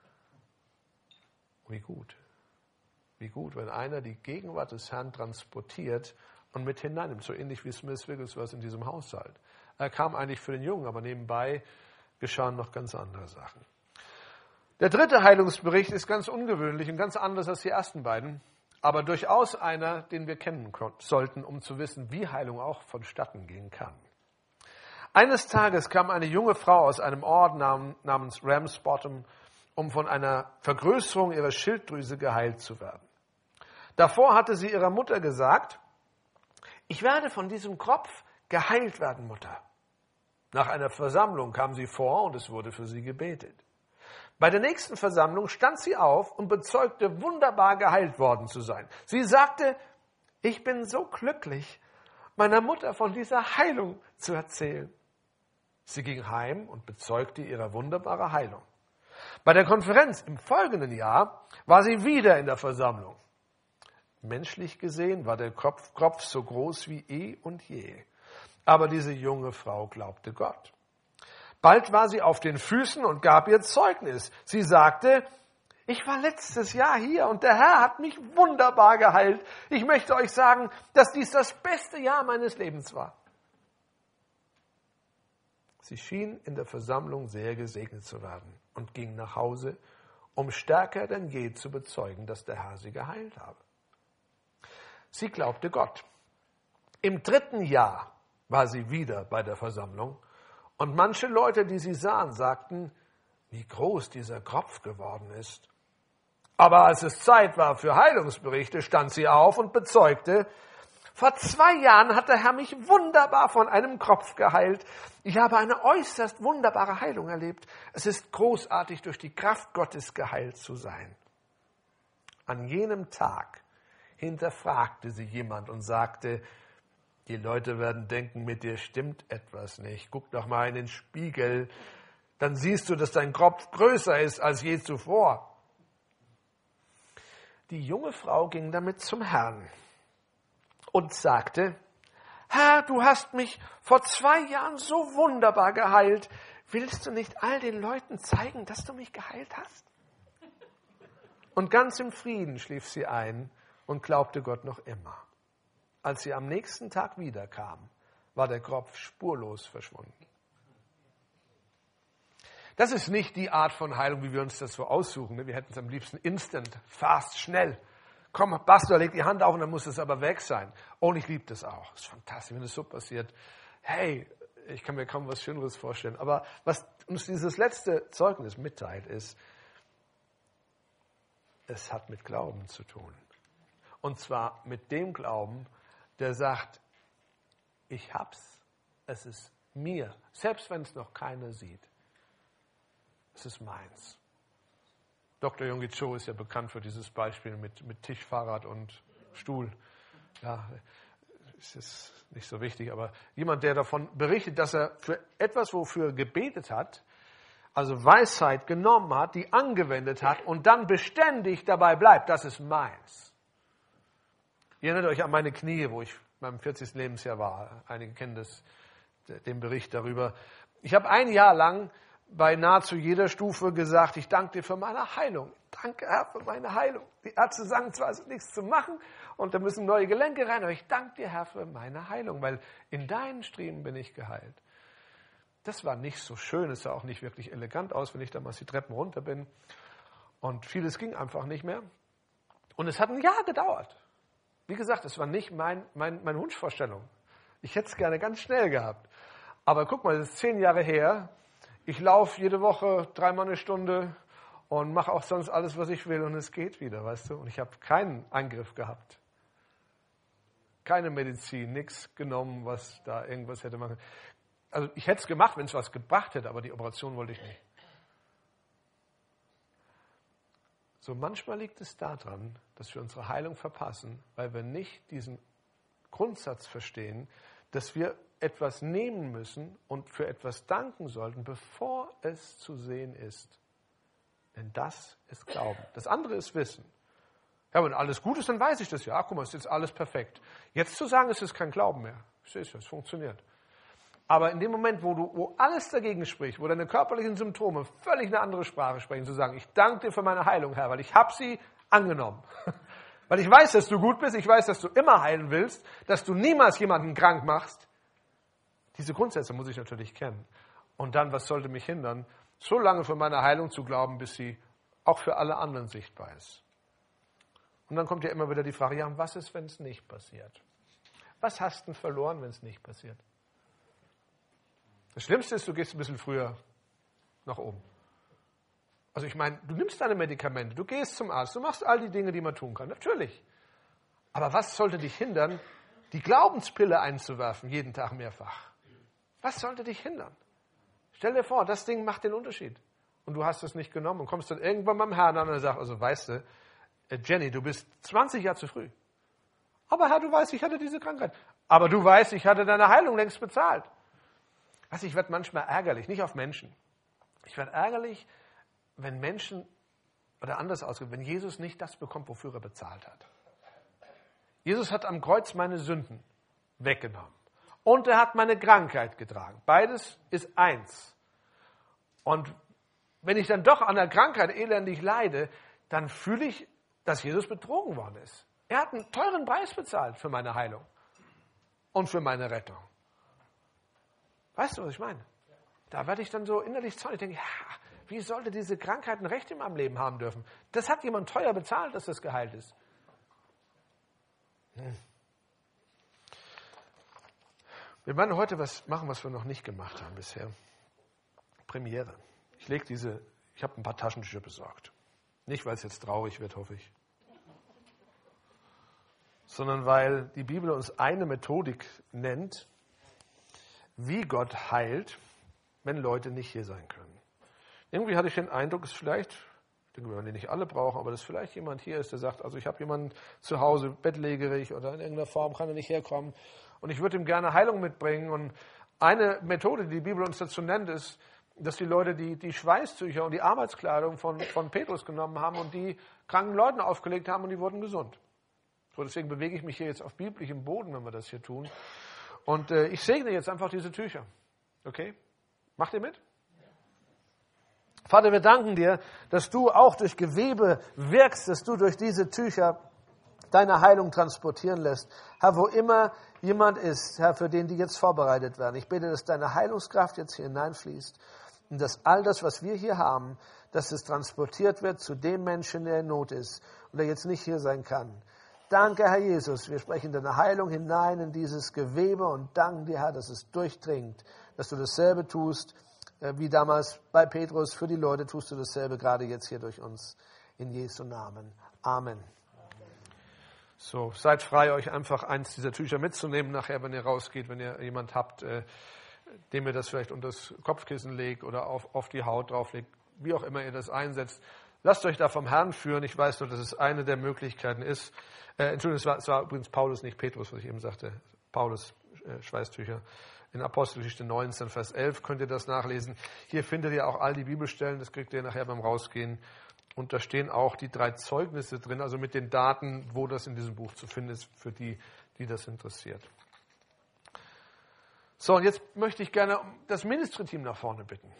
Wie gut. Wie gut, wenn einer die Gegenwart des Herrn transportiert und mit hineinnimmt. So ähnlich wie Smith Wigglesworth in diesem Haushalt. Er kam eigentlich für den Jungen, aber nebenbei geschahen noch ganz andere Sachen. Der dritte Heilungsbericht ist ganz ungewöhnlich und ganz anders als die ersten beiden, aber durchaus einer, den wir kennen sollten, um zu wissen, wie Heilung auch vonstatten gehen kann. Eines Tages kam eine junge Frau aus einem Ort namens Ramsbottom, um von einer Vergrößerung ihrer Schilddrüse geheilt zu werden. Davor hatte sie ihrer Mutter gesagt, ich werde von diesem Kropf geheilt werden, Mutter. Nach einer Versammlung kam sie vor und es wurde für sie gebetet. Bei der nächsten Versammlung stand sie auf und bezeugte, wunderbar geheilt worden zu sein. Sie sagte, ich bin so glücklich, meiner Mutter von dieser Heilung zu erzählen. Sie ging heim und bezeugte ihre wunderbare Heilung. Bei der Konferenz im folgenden Jahr war sie wieder in der Versammlung. Menschlich gesehen war der Kopf, Kopf so groß wie eh und je. Aber diese junge Frau glaubte Gott. Bald war sie auf den Füßen und gab ihr Zeugnis. Sie sagte, ich war letztes Jahr hier und der Herr hat mich wunderbar geheilt. Ich möchte euch sagen, dass dies das beste Jahr meines Lebens war. Sie schien in der Versammlung sehr gesegnet zu werden und ging nach Hause, um stärker denn je zu bezeugen, dass der Herr sie geheilt habe. Sie glaubte Gott. Im dritten Jahr war sie wieder bei der Versammlung und manche Leute, die sie sahen, sagten, wie groß dieser Kropf geworden ist. Aber als es Zeit war für Heilungsberichte, stand sie auf und bezeugte, vor zwei Jahren hat der Herr mich wunderbar von einem Kropf geheilt. Ich habe eine äußerst wunderbare Heilung erlebt. Es ist großartig, durch die Kraft Gottes geheilt zu sein. An jenem Tag hinterfragte sie jemand und sagte, die Leute werden denken, mit dir stimmt etwas nicht. Guck doch mal in den Spiegel, dann siehst du, dass dein Kropf größer ist als je zuvor. Die junge Frau ging damit zum Herrn und sagte, Herr, du hast mich vor zwei Jahren so wunderbar geheilt. Willst du nicht all den Leuten zeigen, dass du mich geheilt hast? Und ganz im Frieden schlief sie ein und glaubte Gott noch immer. Als sie am nächsten Tag wiederkam, war der Kropf spurlos verschwunden. Das ist nicht die Art von Heilung, wie wir uns das so aussuchen. Wir hätten es am liebsten instant, fast, schnell. Komm, Pastor, leg die Hand auf und dann muss es aber weg sein. Und ich liebe das auch. Das ist fantastisch, wenn das so passiert. Hey, ich kann mir kaum was Schöneres vorstellen. Aber was uns dieses letzte Zeugnis mitteilt, ist, es hat mit Glauben zu tun. Und zwar mit dem Glauben, der sagt, ich hab's, es ist mir, selbst wenn es noch keiner sieht. Es ist meins. Doktor Yonggi Cho ist ja bekannt für dieses Beispiel mit, mit Tisch, Fahrrad und Stuhl. Ja, es ist nicht so wichtig, aber jemand, der davon berichtet, dass er für etwas, wofür er gebetet hat, also Weisheit genommen hat, die angewendet hat und dann beständig dabei bleibt, das ist meins. Ihr erinnert euch an meine Knie, wo ich beim vierzigsten Lebensjahr war. Einige kennen das, den Bericht darüber. Ich habe ein Jahr lang bei nahezu jeder Stufe gesagt, ich danke dir für meine Heilung. Danke, Herr, für meine Heilung. Die Ärzte sagen zwar, es ist nichts zu machen und da müssen neue Gelenke rein, aber ich danke dir, Herr, für meine Heilung, weil in deinen Striemen bin ich geheilt. Das war nicht so schön, es sah auch nicht wirklich elegant aus, wenn ich damals die Treppen runter bin. Und vieles ging einfach nicht mehr. Und es hat ein Jahr gedauert. Wie gesagt, es war nicht mein, mein, meine Wunschvorstellung. Ich hätte es gerne ganz schnell gehabt. Aber guck mal, das ist zehn Jahre her. Ich laufe jede Woche dreimal eine Stunde und mache auch sonst alles, was ich will und es geht wieder, weißt du. Und ich habe keinen Eingriff gehabt. Keine Medizin, nichts genommen, was da irgendwas hätte machen. Also ich hätte es gemacht, wenn es was gebracht hätte, aber die Operation wollte ich nicht. So manchmal liegt es daran, dass wir unsere Heilung verpassen, weil wir nicht diesen Grundsatz verstehen, dass wir etwas nehmen müssen und für etwas danken sollten, bevor es zu sehen ist. Denn das ist Glauben. Das andere ist Wissen. Ja, wenn alles gut ist, dann weiß ich das ja. Ach, guck mal, ist jetzt alles perfekt. Jetzt zu sagen, es ist kein Glauben mehr. Siehst du, es funktioniert. Aber in dem Moment, wo du, wo alles dagegen spricht, wo deine körperlichen Symptome völlig eine andere Sprache sprechen, zu sagen, ich danke dir für meine Heilung, Herr, weil ich habe sie angenommen. Weil ich weiß, dass du gut bist, ich weiß, dass du immer heilen willst, dass du niemals jemanden krank machst. Diese Grundsätze muss ich natürlich kennen. Und dann, was sollte mich hindern, so lange für meine Heilung zu glauben, bis sie auch für alle anderen sichtbar ist. Und dann kommt ja immer wieder die Frage, ja, und was ist, wenn es nicht passiert? Was hast du denn verloren, wenn es nicht passiert? Das Schlimmste ist, du gehst ein bisschen früher nach oben. Also ich meine, du nimmst deine Medikamente, du gehst zum Arzt, du machst all die Dinge, die man tun kann, natürlich. Aber was sollte dich hindern, die Glaubenspille einzuwerfen, jeden Tag mehrfach? Was sollte dich hindern? Stell dir vor, das Ding macht den Unterschied. Und du hast es nicht genommen und kommst dann irgendwann beim Herrn an und sagst, also weißt du, Jenny, du bist zwanzig Jahre zu früh. Aber Herr, du weißt, ich hatte diese Krankheit. Aber du weißt, ich hatte deine Heilung längst bezahlt. Weißt du, ich werde manchmal ärgerlich, nicht auf Menschen. Ich werde ärgerlich, wenn Menschen, oder anders ausgedrückt, wenn Jesus nicht das bekommt, wofür er bezahlt hat. Jesus hat am Kreuz meine Sünden weggenommen. Und er hat meine Krankheit getragen. Beides ist eins. Und wenn ich dann doch an der Krankheit elendig leide, dann fühle ich, dass Jesus betrogen worden ist. Er hat einen teuren Preis bezahlt für meine Heilung und für meine Rettung. Weißt du, was ich meine? Da werde ich dann so innerlich zornig. Ich denke, ja, wie sollte diese Krankheit ein Recht in meinem Leben haben dürfen? Das hat jemand teuer bezahlt, dass das geheilt ist. Hm. Wir werden heute was machen, was wir noch nicht gemacht haben bisher. Premiere. Ich lege diese, ich habe ein paar Taschentücher besorgt. Nicht, weil es jetzt traurig wird, hoffe ich. Sondern weil die Bibel uns eine Methodik nennt, wie Gott heilt, wenn Leute nicht hier sein können. Irgendwie hatte ich den Eindruck, es vielleicht, ich denke, wir werden die nicht alle brauchen, aber dass vielleicht jemand hier ist, der sagt, also ich habe jemanden zu Hause, bettlägerig oder in irgendeiner Form kann er nicht herkommen und ich würde ihm gerne Heilung mitbringen. Und eine Methode, die die Bibel uns dazu nennt, ist, dass die Leute die, die Schweißtücher und die Arbeitskleidung von, von Petrus genommen haben und die kranken Leuten aufgelegt haben und die wurden gesund. So, deswegen bewege ich mich hier jetzt auf biblischem Boden, wenn wir das hier tun. Und äh, ich segne jetzt einfach diese Tücher. Okay? Macht ihr mit? Vater, wir danken dir, dass du auch durch Gewebe wirkst, dass du durch diese Tücher deine Heilung transportieren lässt. Herr, wo immer jemand ist, Herr, für den die jetzt vorbereitet werden, ich bete, dass deine Heilungskraft jetzt hier hineinfließt und dass all das, was wir hier haben, dass es transportiert wird zu dem Menschen, der in Not ist und der jetzt nicht hier sein kann. Danke, Herr Jesus, wir sprechen deine Heilung hinein in dieses Gewebe und danken dir, Herr, dass es durchdringt, dass du dasselbe tust, wie damals bei Petrus. Für die Leute tust du dasselbe, gerade jetzt hier durch uns. In Jesu Namen. Amen. So, seid frei, euch einfach eins dieser Tücher mitzunehmen nachher, wenn ihr rausgeht, wenn ihr jemand habt, äh, dem ihr das vielleicht unter das Kopfkissen legt oder auf, auf die Haut drauflegt, wie auch immer ihr das einsetzt. Lasst euch da vom Herrn führen. Ich weiß nur, dass es eine der Möglichkeiten ist. Äh, Entschuldigung, es war, es war übrigens Paulus, nicht Petrus, was ich eben sagte. Paulus, äh, Schweißtücher. In Apostelgeschichte neunzehn, Vers elf könnt ihr das nachlesen. Hier findet ihr auch all die Bibelstellen, das kriegt ihr nachher beim Rausgehen. Und da stehen auch die drei Zeugnisse drin, also mit den Daten, wo das in diesem Buch zu finden ist, für die, die das interessiert. So, und jetzt möchte ich gerne das Ministry-Team nach vorne bitten.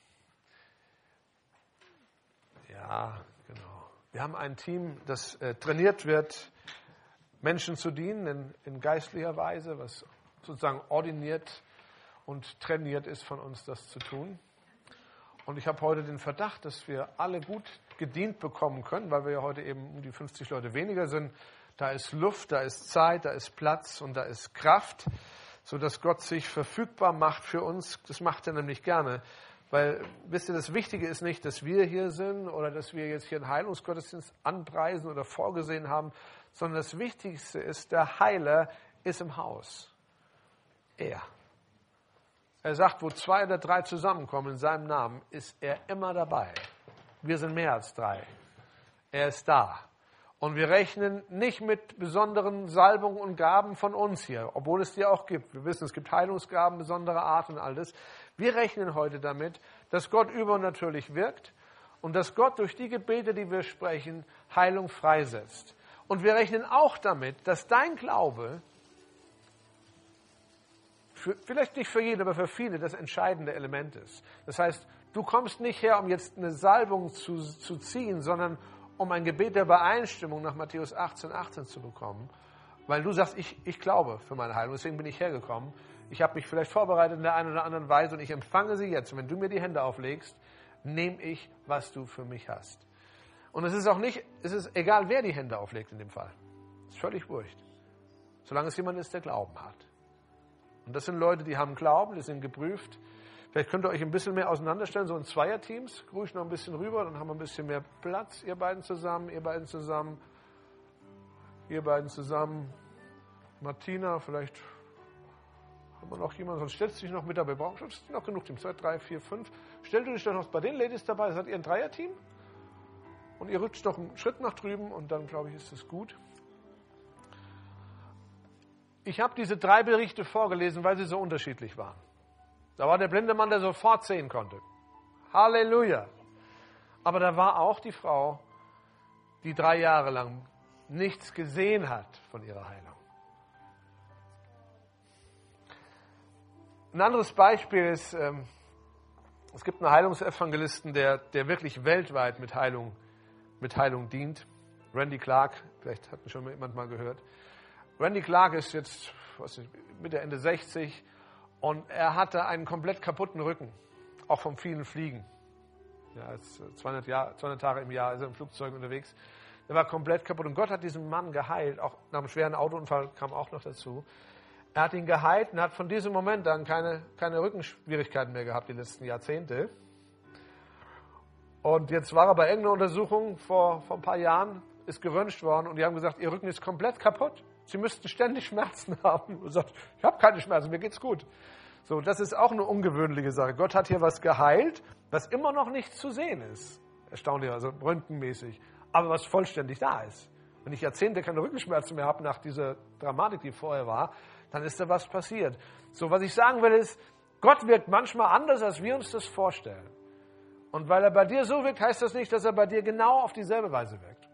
Ja, genau. Wir haben ein Team, das äh, trainiert wird, Menschen zu dienen in, in geistlicher Weise, was sozusagen ordiniert und trainiert ist von uns, das zu tun. Und ich habe heute den Verdacht, dass wir alle gut gedient bekommen können, weil wir ja heute eben um die fünfzig Leute weniger sind. Da ist Luft, da ist Zeit, da ist Platz und da ist Kraft, sodass Gott sich verfügbar macht für uns. Das macht er nämlich gerne. Weil, wisst ihr, das Wichtige ist nicht, dass wir hier sind oder dass wir jetzt hier einen Heilungsgottesdienst anpreisen oder vorgesehen haben, sondern das Wichtigste ist, der Heiler ist im Haus. Er. Er sagt, wo zwei oder drei zusammenkommen in seinem Namen, ist er immer dabei. Wir sind mehr als drei. Er ist da. Und wir rechnen nicht mit besonderen Salbungen und Gaben von uns hier, obwohl es die auch gibt. Wir wissen, es gibt Heilungsgaben besonderer Art und all das. Wir rechnen heute damit, dass Gott übernatürlich wirkt und dass Gott durch die Gebete, die wir sprechen, Heilung freisetzt. Und wir rechnen auch damit, dass dein Glaube, für, vielleicht nicht für jeden, aber für viele, das entscheidende Element ist. Das heißt, du kommst nicht her, um jetzt eine Salbung zu, zu ziehen, sondern um ein Gebet der Übereinstimmung nach Matthäus achtzehn, achtzehn zu bekommen, weil du sagst, ich, ich glaube für meine Heilung, deswegen bin ich hergekommen. Ich habe mich vielleicht vorbereitet in der einen oder anderen Weise und ich empfange sie jetzt. Und wenn du mir die Hände auflegst, nehme ich, was du für mich hast. Und es ist auch nicht, es ist egal, wer die Hände auflegt in dem Fall. Es ist völlig wurscht. Solange es jemand ist, der Glauben hat. Und das sind Leute, die haben Glauben, die sind geprüft. Vielleicht könnt ihr euch ein bisschen mehr auseinanderstellen, so in Zweierteams. Ruhig noch ein bisschen rüber, dann haben wir ein bisschen mehr Platz. Ihr beiden zusammen, ihr beiden zusammen, ihr beiden zusammen. Martina, vielleicht haben wir noch jemanden, sonst stellst du dich noch mit dabei. Wir brauchen noch genug Teams. Zwei, drei, vier, fünf. Stellt ihr dich doch noch bei den Ladies dabei. Seid ihr ein Dreierteam? Und ihr rutscht noch einen Schritt nach drüben und dann, glaube ich, ist es gut. Ich habe diese drei Berichte vorgelesen, weil sie so unterschiedlich waren. Da war der blinde Mann, der sofort sehen konnte. Halleluja. Aber da war auch die Frau, die drei Jahre lang nichts gesehen hat von ihrer Heilung. Ein anderes Beispiel ist, Es gibt einen Heilungsevangelisten, der, der wirklich weltweit mit Heilung, mit Heilung dient. Randy Clark, vielleicht hat ihn schon jemand mal gehört. Randy Clark ist jetzt was ist, Mitte, Ende sechzig und er hatte einen komplett kaputten Rücken, auch vom vielen Fliegen. Ja, ist zweihundert, Jahr, zweihundert Tage im Jahr ist er im Flugzeug unterwegs. Er war komplett kaputt und Gott hat diesen Mann geheilt, auch nach einem schweren Autounfall kam auch noch dazu. Er hat ihn geheilt und hat von diesem Moment dann keine, keine Rückenschwierigkeiten mehr gehabt, die letzten Jahrzehnte. Und jetzt war er bei irgendeiner Untersuchung vor, vor ein paar Jahren, ist geröntgt worden und die haben gesagt, Ihr Rücken ist komplett kaputt. Sie müssten ständig Schmerzen haben. Und er sagt, ich habe keine Schmerzen, mir geht's gut. So, das ist auch eine ungewöhnliche Sache. Gott hat hier was geheilt, was immer noch nicht zu sehen ist. Erstaunlich, also röntgenmäßig. Aber was vollständig da ist. Wenn ich Jahrzehnte keine Rückenschmerzen mehr habe nach dieser Dramatik, die vorher war, dann ist da was passiert. So, was ich sagen will ist, Gott wirkt manchmal anders, als wir uns das vorstellen. Und weil er bei dir so wirkt, heißt das nicht, dass er bei dir genau auf dieselbe Weise wirkt.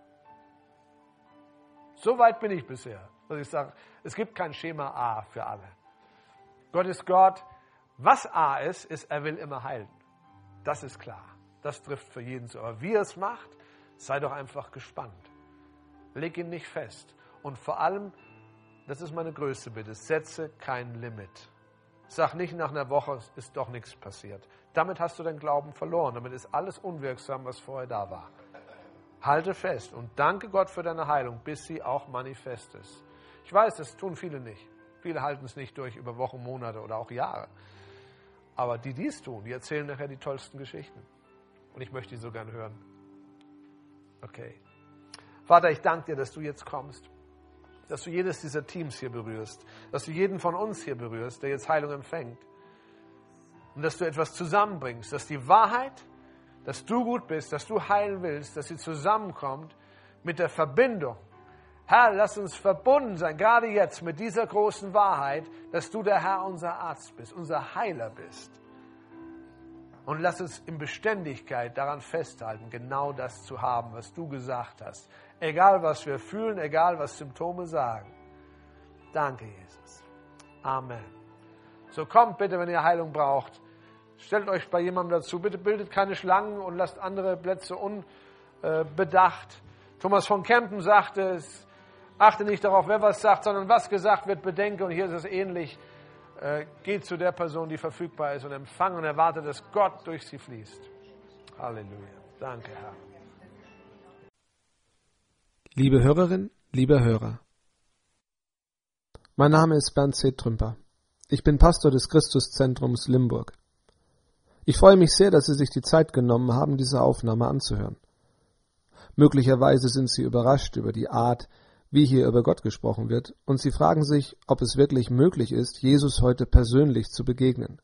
So weit bin ich bisher, dass ich sage, es gibt kein Schema A für alle. Gott ist Gott. Was A ist, ist, er will immer heilen. Das ist klar. Das trifft für jeden zu. Aber wie er es macht, sei doch einfach gespannt. Leg ihn nicht fest. Und vor allem, das ist meine größte Bitte, setze kein Limit. Sag nicht nach einer Woche, ist doch nichts passiert. Damit hast du deinen Glauben verloren. Damit ist alles unwirksam, was vorher da war. Halte fest und danke Gott für deine Heilung, bis sie auch manifest ist. Ich weiß, das tun viele nicht. Viele halten es nicht durch über Wochen, Monate oder auch Jahre. Aber die, die es tun, die erzählen nachher die tollsten Geschichten. Und ich möchte die so gern hören. Okay. Vater, ich danke dir, dass du jetzt kommst. Dass du jedes dieser Teams hier berührst. Dass du jeden von uns hier berührst, der jetzt Heilung empfängt. Und dass du etwas zusammenbringst. Dass die Wahrheit, dass du gut bist, dass du heilen willst, dass sie zusammenkommt mit der Verbindung. Herr, lass uns verbunden sein, gerade jetzt mit dieser großen Wahrheit, dass du der Herr, unser Arzt bist, unser Heiler bist. Und lass uns in Beständigkeit daran festhalten, genau das zu haben, was du gesagt hast. Egal, was wir fühlen, egal, was Symptome sagen. Danke, Jesus. Amen. So kommt bitte, wenn ihr Heilung braucht. Stellt euch bei jemandem dazu. Bitte bildet keine Schlangen und lasst andere Plätze unbedacht. Thomas von Kempen sagte es, achte nicht darauf, wer was sagt, sondern was gesagt wird, bedenke. Und hier ist es ähnlich. Äh, geht zu der Person, die verfügbar ist und empfange und erwarte, dass Gott durch sie fließt. Halleluja. Danke, Herr. Liebe Hörerin, lieber Hörer. Mein Name ist Bernd C. Trümper. Ich bin Pastor des Christuszentrums Limburg. Ich freue mich sehr, dass Sie sich die Zeit genommen haben, diese Aufnahme anzuhören. Möglicherweise sind Sie überrascht über die Art, wie hier über Gott gesprochen wird, und Sie fragen sich, ob es wirklich möglich ist, Jesus heute persönlich zu begegnen.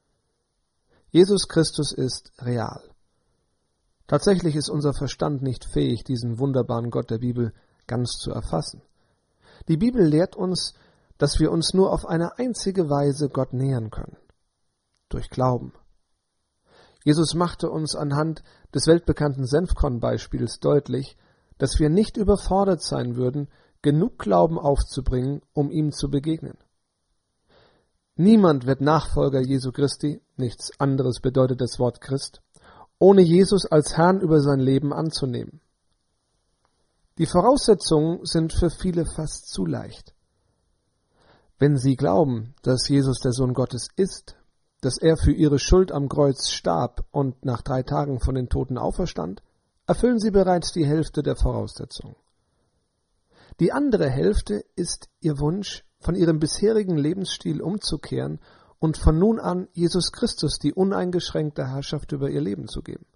Jesus Christus ist real. Tatsächlich ist unser Verstand nicht fähig, diesen wunderbaren Gott der Bibel ganz zu erfassen. Die Bibel lehrt uns, dass wir uns nur auf eine einzige Weise Gott nähern können: durch Glauben. Jesus machte uns anhand des weltbekannten Senfkorn-Beispiels deutlich, dass wir nicht überfordert sein würden, genug Glauben aufzubringen, um ihm zu begegnen. Niemand wird Nachfolger Jesu Christi, nichts anderes bedeutet das Wort Christ, ohne Jesus als Herrn über sein Leben anzunehmen. Die Voraussetzungen sind für viele fast zu leicht. Wenn sie glauben, dass Jesus der Sohn Gottes ist, dass er für ihre Schuld am Kreuz starb und nach drei Tagen von den Toten auferstand, erfüllen sie bereits die Hälfte der Voraussetzungen. Die andere Hälfte ist ihr Wunsch, von ihrem bisherigen Lebensstil umzukehren und von nun an Jesus Christus die uneingeschränkte Herrschaft über ihr Leben zu geben.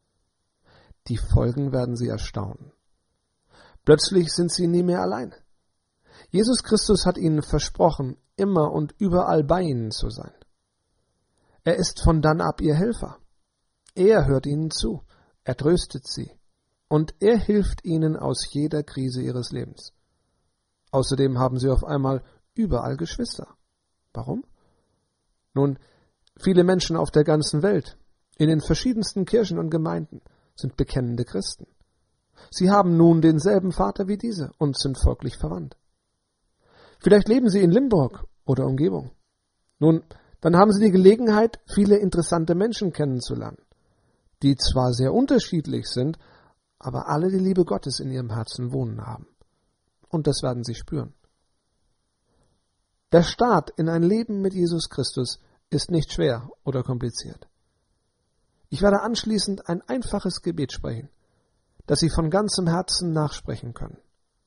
Die Folgen werden sie erstaunen. Plötzlich sind sie nie mehr allein. Jesus Christus hat ihnen versprochen, immer und überall bei ihnen zu sein. Er ist von dann ab ihr Helfer. Er hört ihnen zu, er tröstet sie und er hilft ihnen aus jeder Krise ihres Lebens. Außerdem haben sie auf einmal überall Geschwister. Warum? Nun, viele Menschen auf der ganzen Welt, in den verschiedensten Kirchen und Gemeinden, sind bekennende Christen. Sie haben nun denselben Vater wie diese und sind folglich verwandt. Vielleicht leben sie in Limburg oder Umgebung. Nun, Dann haben Sie die Gelegenheit, viele interessante Menschen kennenzulernen, die zwar sehr unterschiedlich sind, aber alle die Liebe Gottes in ihrem Herzen wohnen haben. Und das werden Sie spüren. Der Start in ein Leben mit Jesus Christus ist nicht schwer oder kompliziert. Ich werde anschließend ein einfaches Gebet sprechen, das Sie von ganzem Herzen nachsprechen können.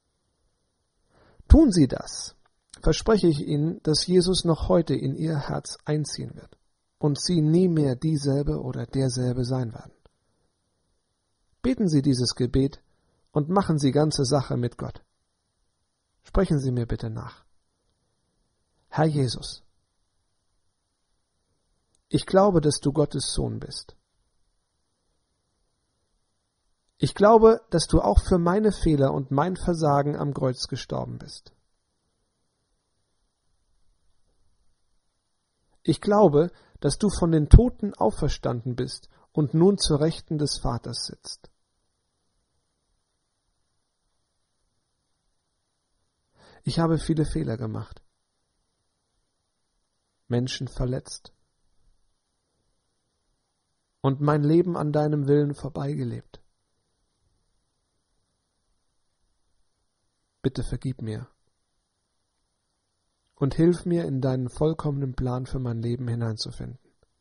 Tun Sie das, verspreche ich Ihnen, dass Jesus noch heute in Ihr Herz einziehen wird und Sie nie mehr dieselbe oder derselbe sein werden. Beten Sie dieses Gebet und machen Sie ganze Sache mit Gott. Sprechen Sie mir bitte nach. Herr Jesus, ich glaube, dass du Gottes Sohn bist. Ich glaube, dass du auch für meine Fehler und mein Versagen am Kreuz gestorben bist. Ich glaube, dass du von den Toten auferstanden bist und nun zur Rechten des Vaters sitzt. Ich habe viele Fehler gemacht, Menschen verletzt und mein Leben an deinem Willen vorbeigelebt. Bitte vergib mir und hilf mir, in deinen vollkommenen Plan für mein Leben hineinzufinden.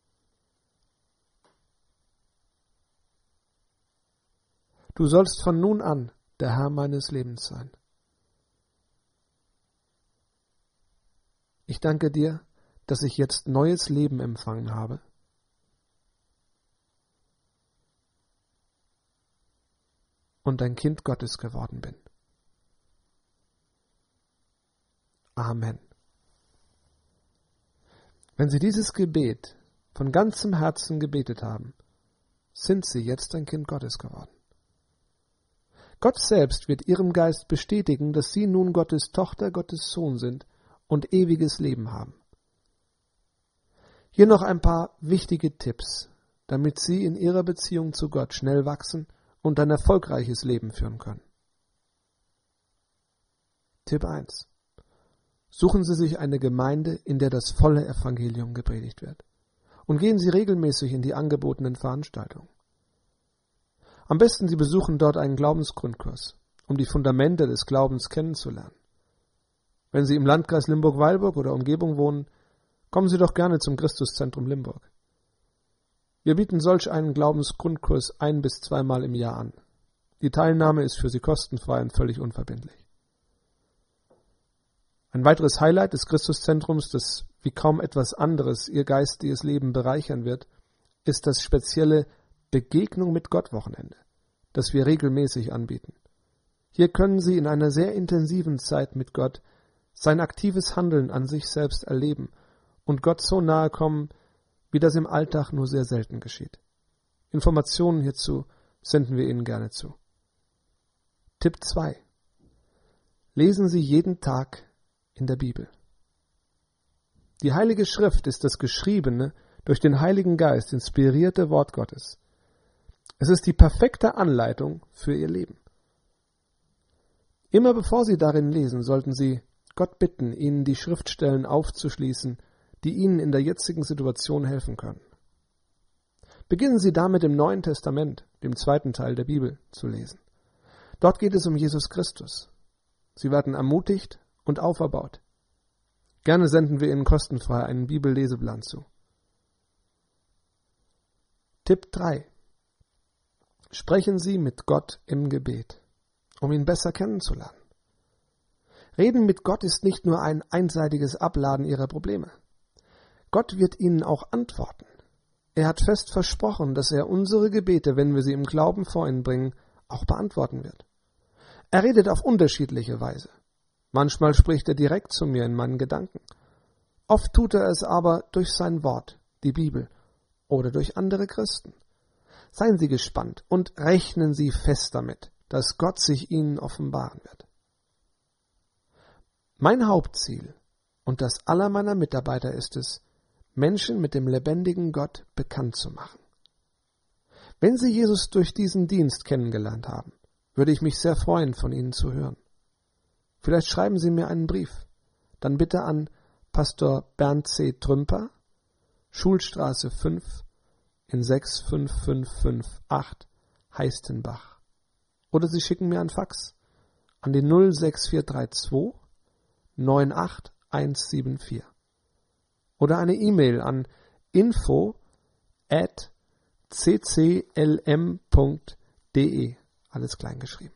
Du sollst von nun an der Herr meines Lebens sein. Ich danke dir, dass ich jetzt neues Leben empfangen habe. Und ein Kind Gottes geworden bin. Amen. Wenn Sie dieses Gebet von ganzem Herzen gebetet haben, sind Sie jetzt ein Kind Gottes geworden. Gott selbst wird Ihrem Geist bestätigen, dass Sie nun Gottes Tochter, Gottes Sohn sind und ewiges Leben haben. Hier noch ein paar wichtige Tipps, damit Sie in Ihrer Beziehung zu Gott schnell wachsen und ein erfolgreiches Leben führen können. Tipp eins. Suchen Sie sich eine Gemeinde, in der das volle Evangelium gepredigt wird. Und gehen Sie regelmäßig in die angebotenen Veranstaltungen. Am besten Sie besuchen dort einen Glaubensgrundkurs, um die Fundamente des Glaubens kennenzulernen. Wenn Sie im Landkreis Limburg-Weilburg oder Umgebung wohnen, kommen Sie doch gerne zum Christuszentrum Limburg. Wir bieten solch einen Glaubensgrundkurs ein- bis zweimal im Jahr an. Die Teilnahme ist für Sie kostenfrei und völlig unverbindlich. Ein weiteres Highlight des Christuszentrums, das wie kaum etwas anderes Ihr geistiges Leben bereichern wird, ist das spezielle Begegnung mit Gott-Wochenende, das wir regelmäßig anbieten. Hier können Sie in einer sehr intensiven Zeit mit Gott sein aktives Handeln an sich selbst erleben und Gott so nahe kommen, wie das im Alltag nur sehr selten geschieht. Informationen hierzu senden wir Ihnen gerne zu. Tipp zwei. Lesen Sie jeden Tag in der Bibel. Die Heilige Schrift ist das geschriebene, durch den Heiligen Geist inspirierte Wort Gottes. Es ist die perfekte Anleitung für Ihr Leben. Immer bevor Sie darin lesen, sollten Sie Gott bitten, Ihnen die Schriftstellen aufzuschließen, die Ihnen in der jetzigen Situation helfen können. Beginnen Sie damit im Neuen Testament, dem zweiten Teil der Bibel, zu lesen. Dort geht es um Jesus Christus. Sie werden ermutigt und auferbaut. Gerne senden wir Ihnen kostenfrei einen Bibelleseplan zu. Tipp drei. Sprechen Sie mit Gott im Gebet, um ihn besser kennenzulernen. Reden mit Gott ist nicht nur ein einseitiges Abladen Ihrer Probleme. Gott wird Ihnen auch antworten. Er hat fest versprochen, dass er unsere Gebete, wenn wir sie im Glauben vor ihn bringen, auch beantworten wird. Er redet auf unterschiedliche Weise. Manchmal spricht er direkt zu mir in meinen Gedanken. Oft tut er es aber durch sein Wort, die Bibel, oder durch andere Christen. Seien Sie gespannt und rechnen Sie fest damit, dass Gott sich Ihnen offenbaren wird. Mein Hauptziel und das aller meiner Mitarbeiter ist es, Menschen mit dem lebendigen Gott bekannt zu machen. Wenn Sie Jesus durch diesen Dienst kennengelernt haben, würde ich mich sehr freuen, von Ihnen zu hören. Vielleicht schreiben Sie mir einen Brief, dann bitte an Pastor Bernd C. Trümper, Schulstraße fünf in sechs fünf fünf fünf acht Heistenbach. Oder Sie schicken mir einen Fax an die null sechs vier drei zwei neun acht eins sieben vier. Oder eine E-Mail an info at c c l m punkt d e. Alles klein geschrieben.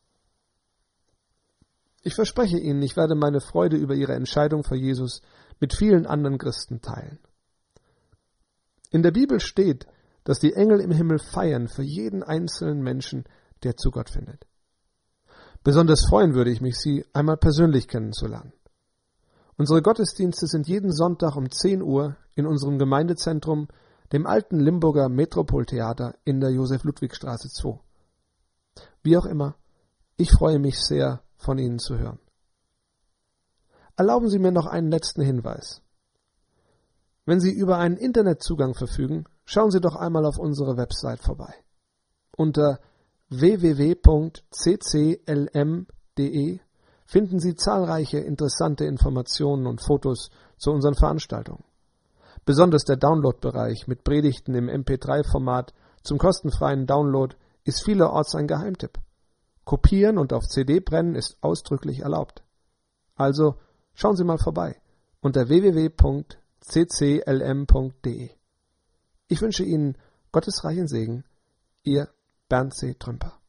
Ich verspreche Ihnen, ich werde meine Freude über Ihre Entscheidung für Jesus mit vielen anderen Christen teilen. In der Bibel steht, dass die Engel im Himmel feiern für jeden einzelnen Menschen, der zu Gott findet. Besonders freuen würde ich mich, Sie einmal persönlich kennenzulernen. Unsere Gottesdienste sind jeden Sonntag um zehn Uhr in unserem Gemeindezentrum, dem alten Limburger Metropoltheater in der Josef-Ludwig-Straße zwei. Wie auch immer, ich freue mich sehr, von Ihnen zu hören. Erlauben Sie mir noch einen letzten Hinweis. Wenn Sie über einen Internetzugang verfügen, schauen Sie doch einmal auf unsere Website vorbei. Unter w w w punkt c c l m punkt d e finden Sie zahlreiche interessante Informationen und Fotos zu unseren Veranstaltungen. Besonders der Download-Bereich mit Predigten im M P drei Format zum kostenfreien Download ist vielerorts ein Geheimtipp. Kopieren und auf C D brennen ist ausdrücklich erlaubt. Also schauen Sie mal vorbei unter w w w punkt c c l m punkt d e. Ich wünsche Ihnen Gottes reichen Segen, Ihr Bernd C. Trümper.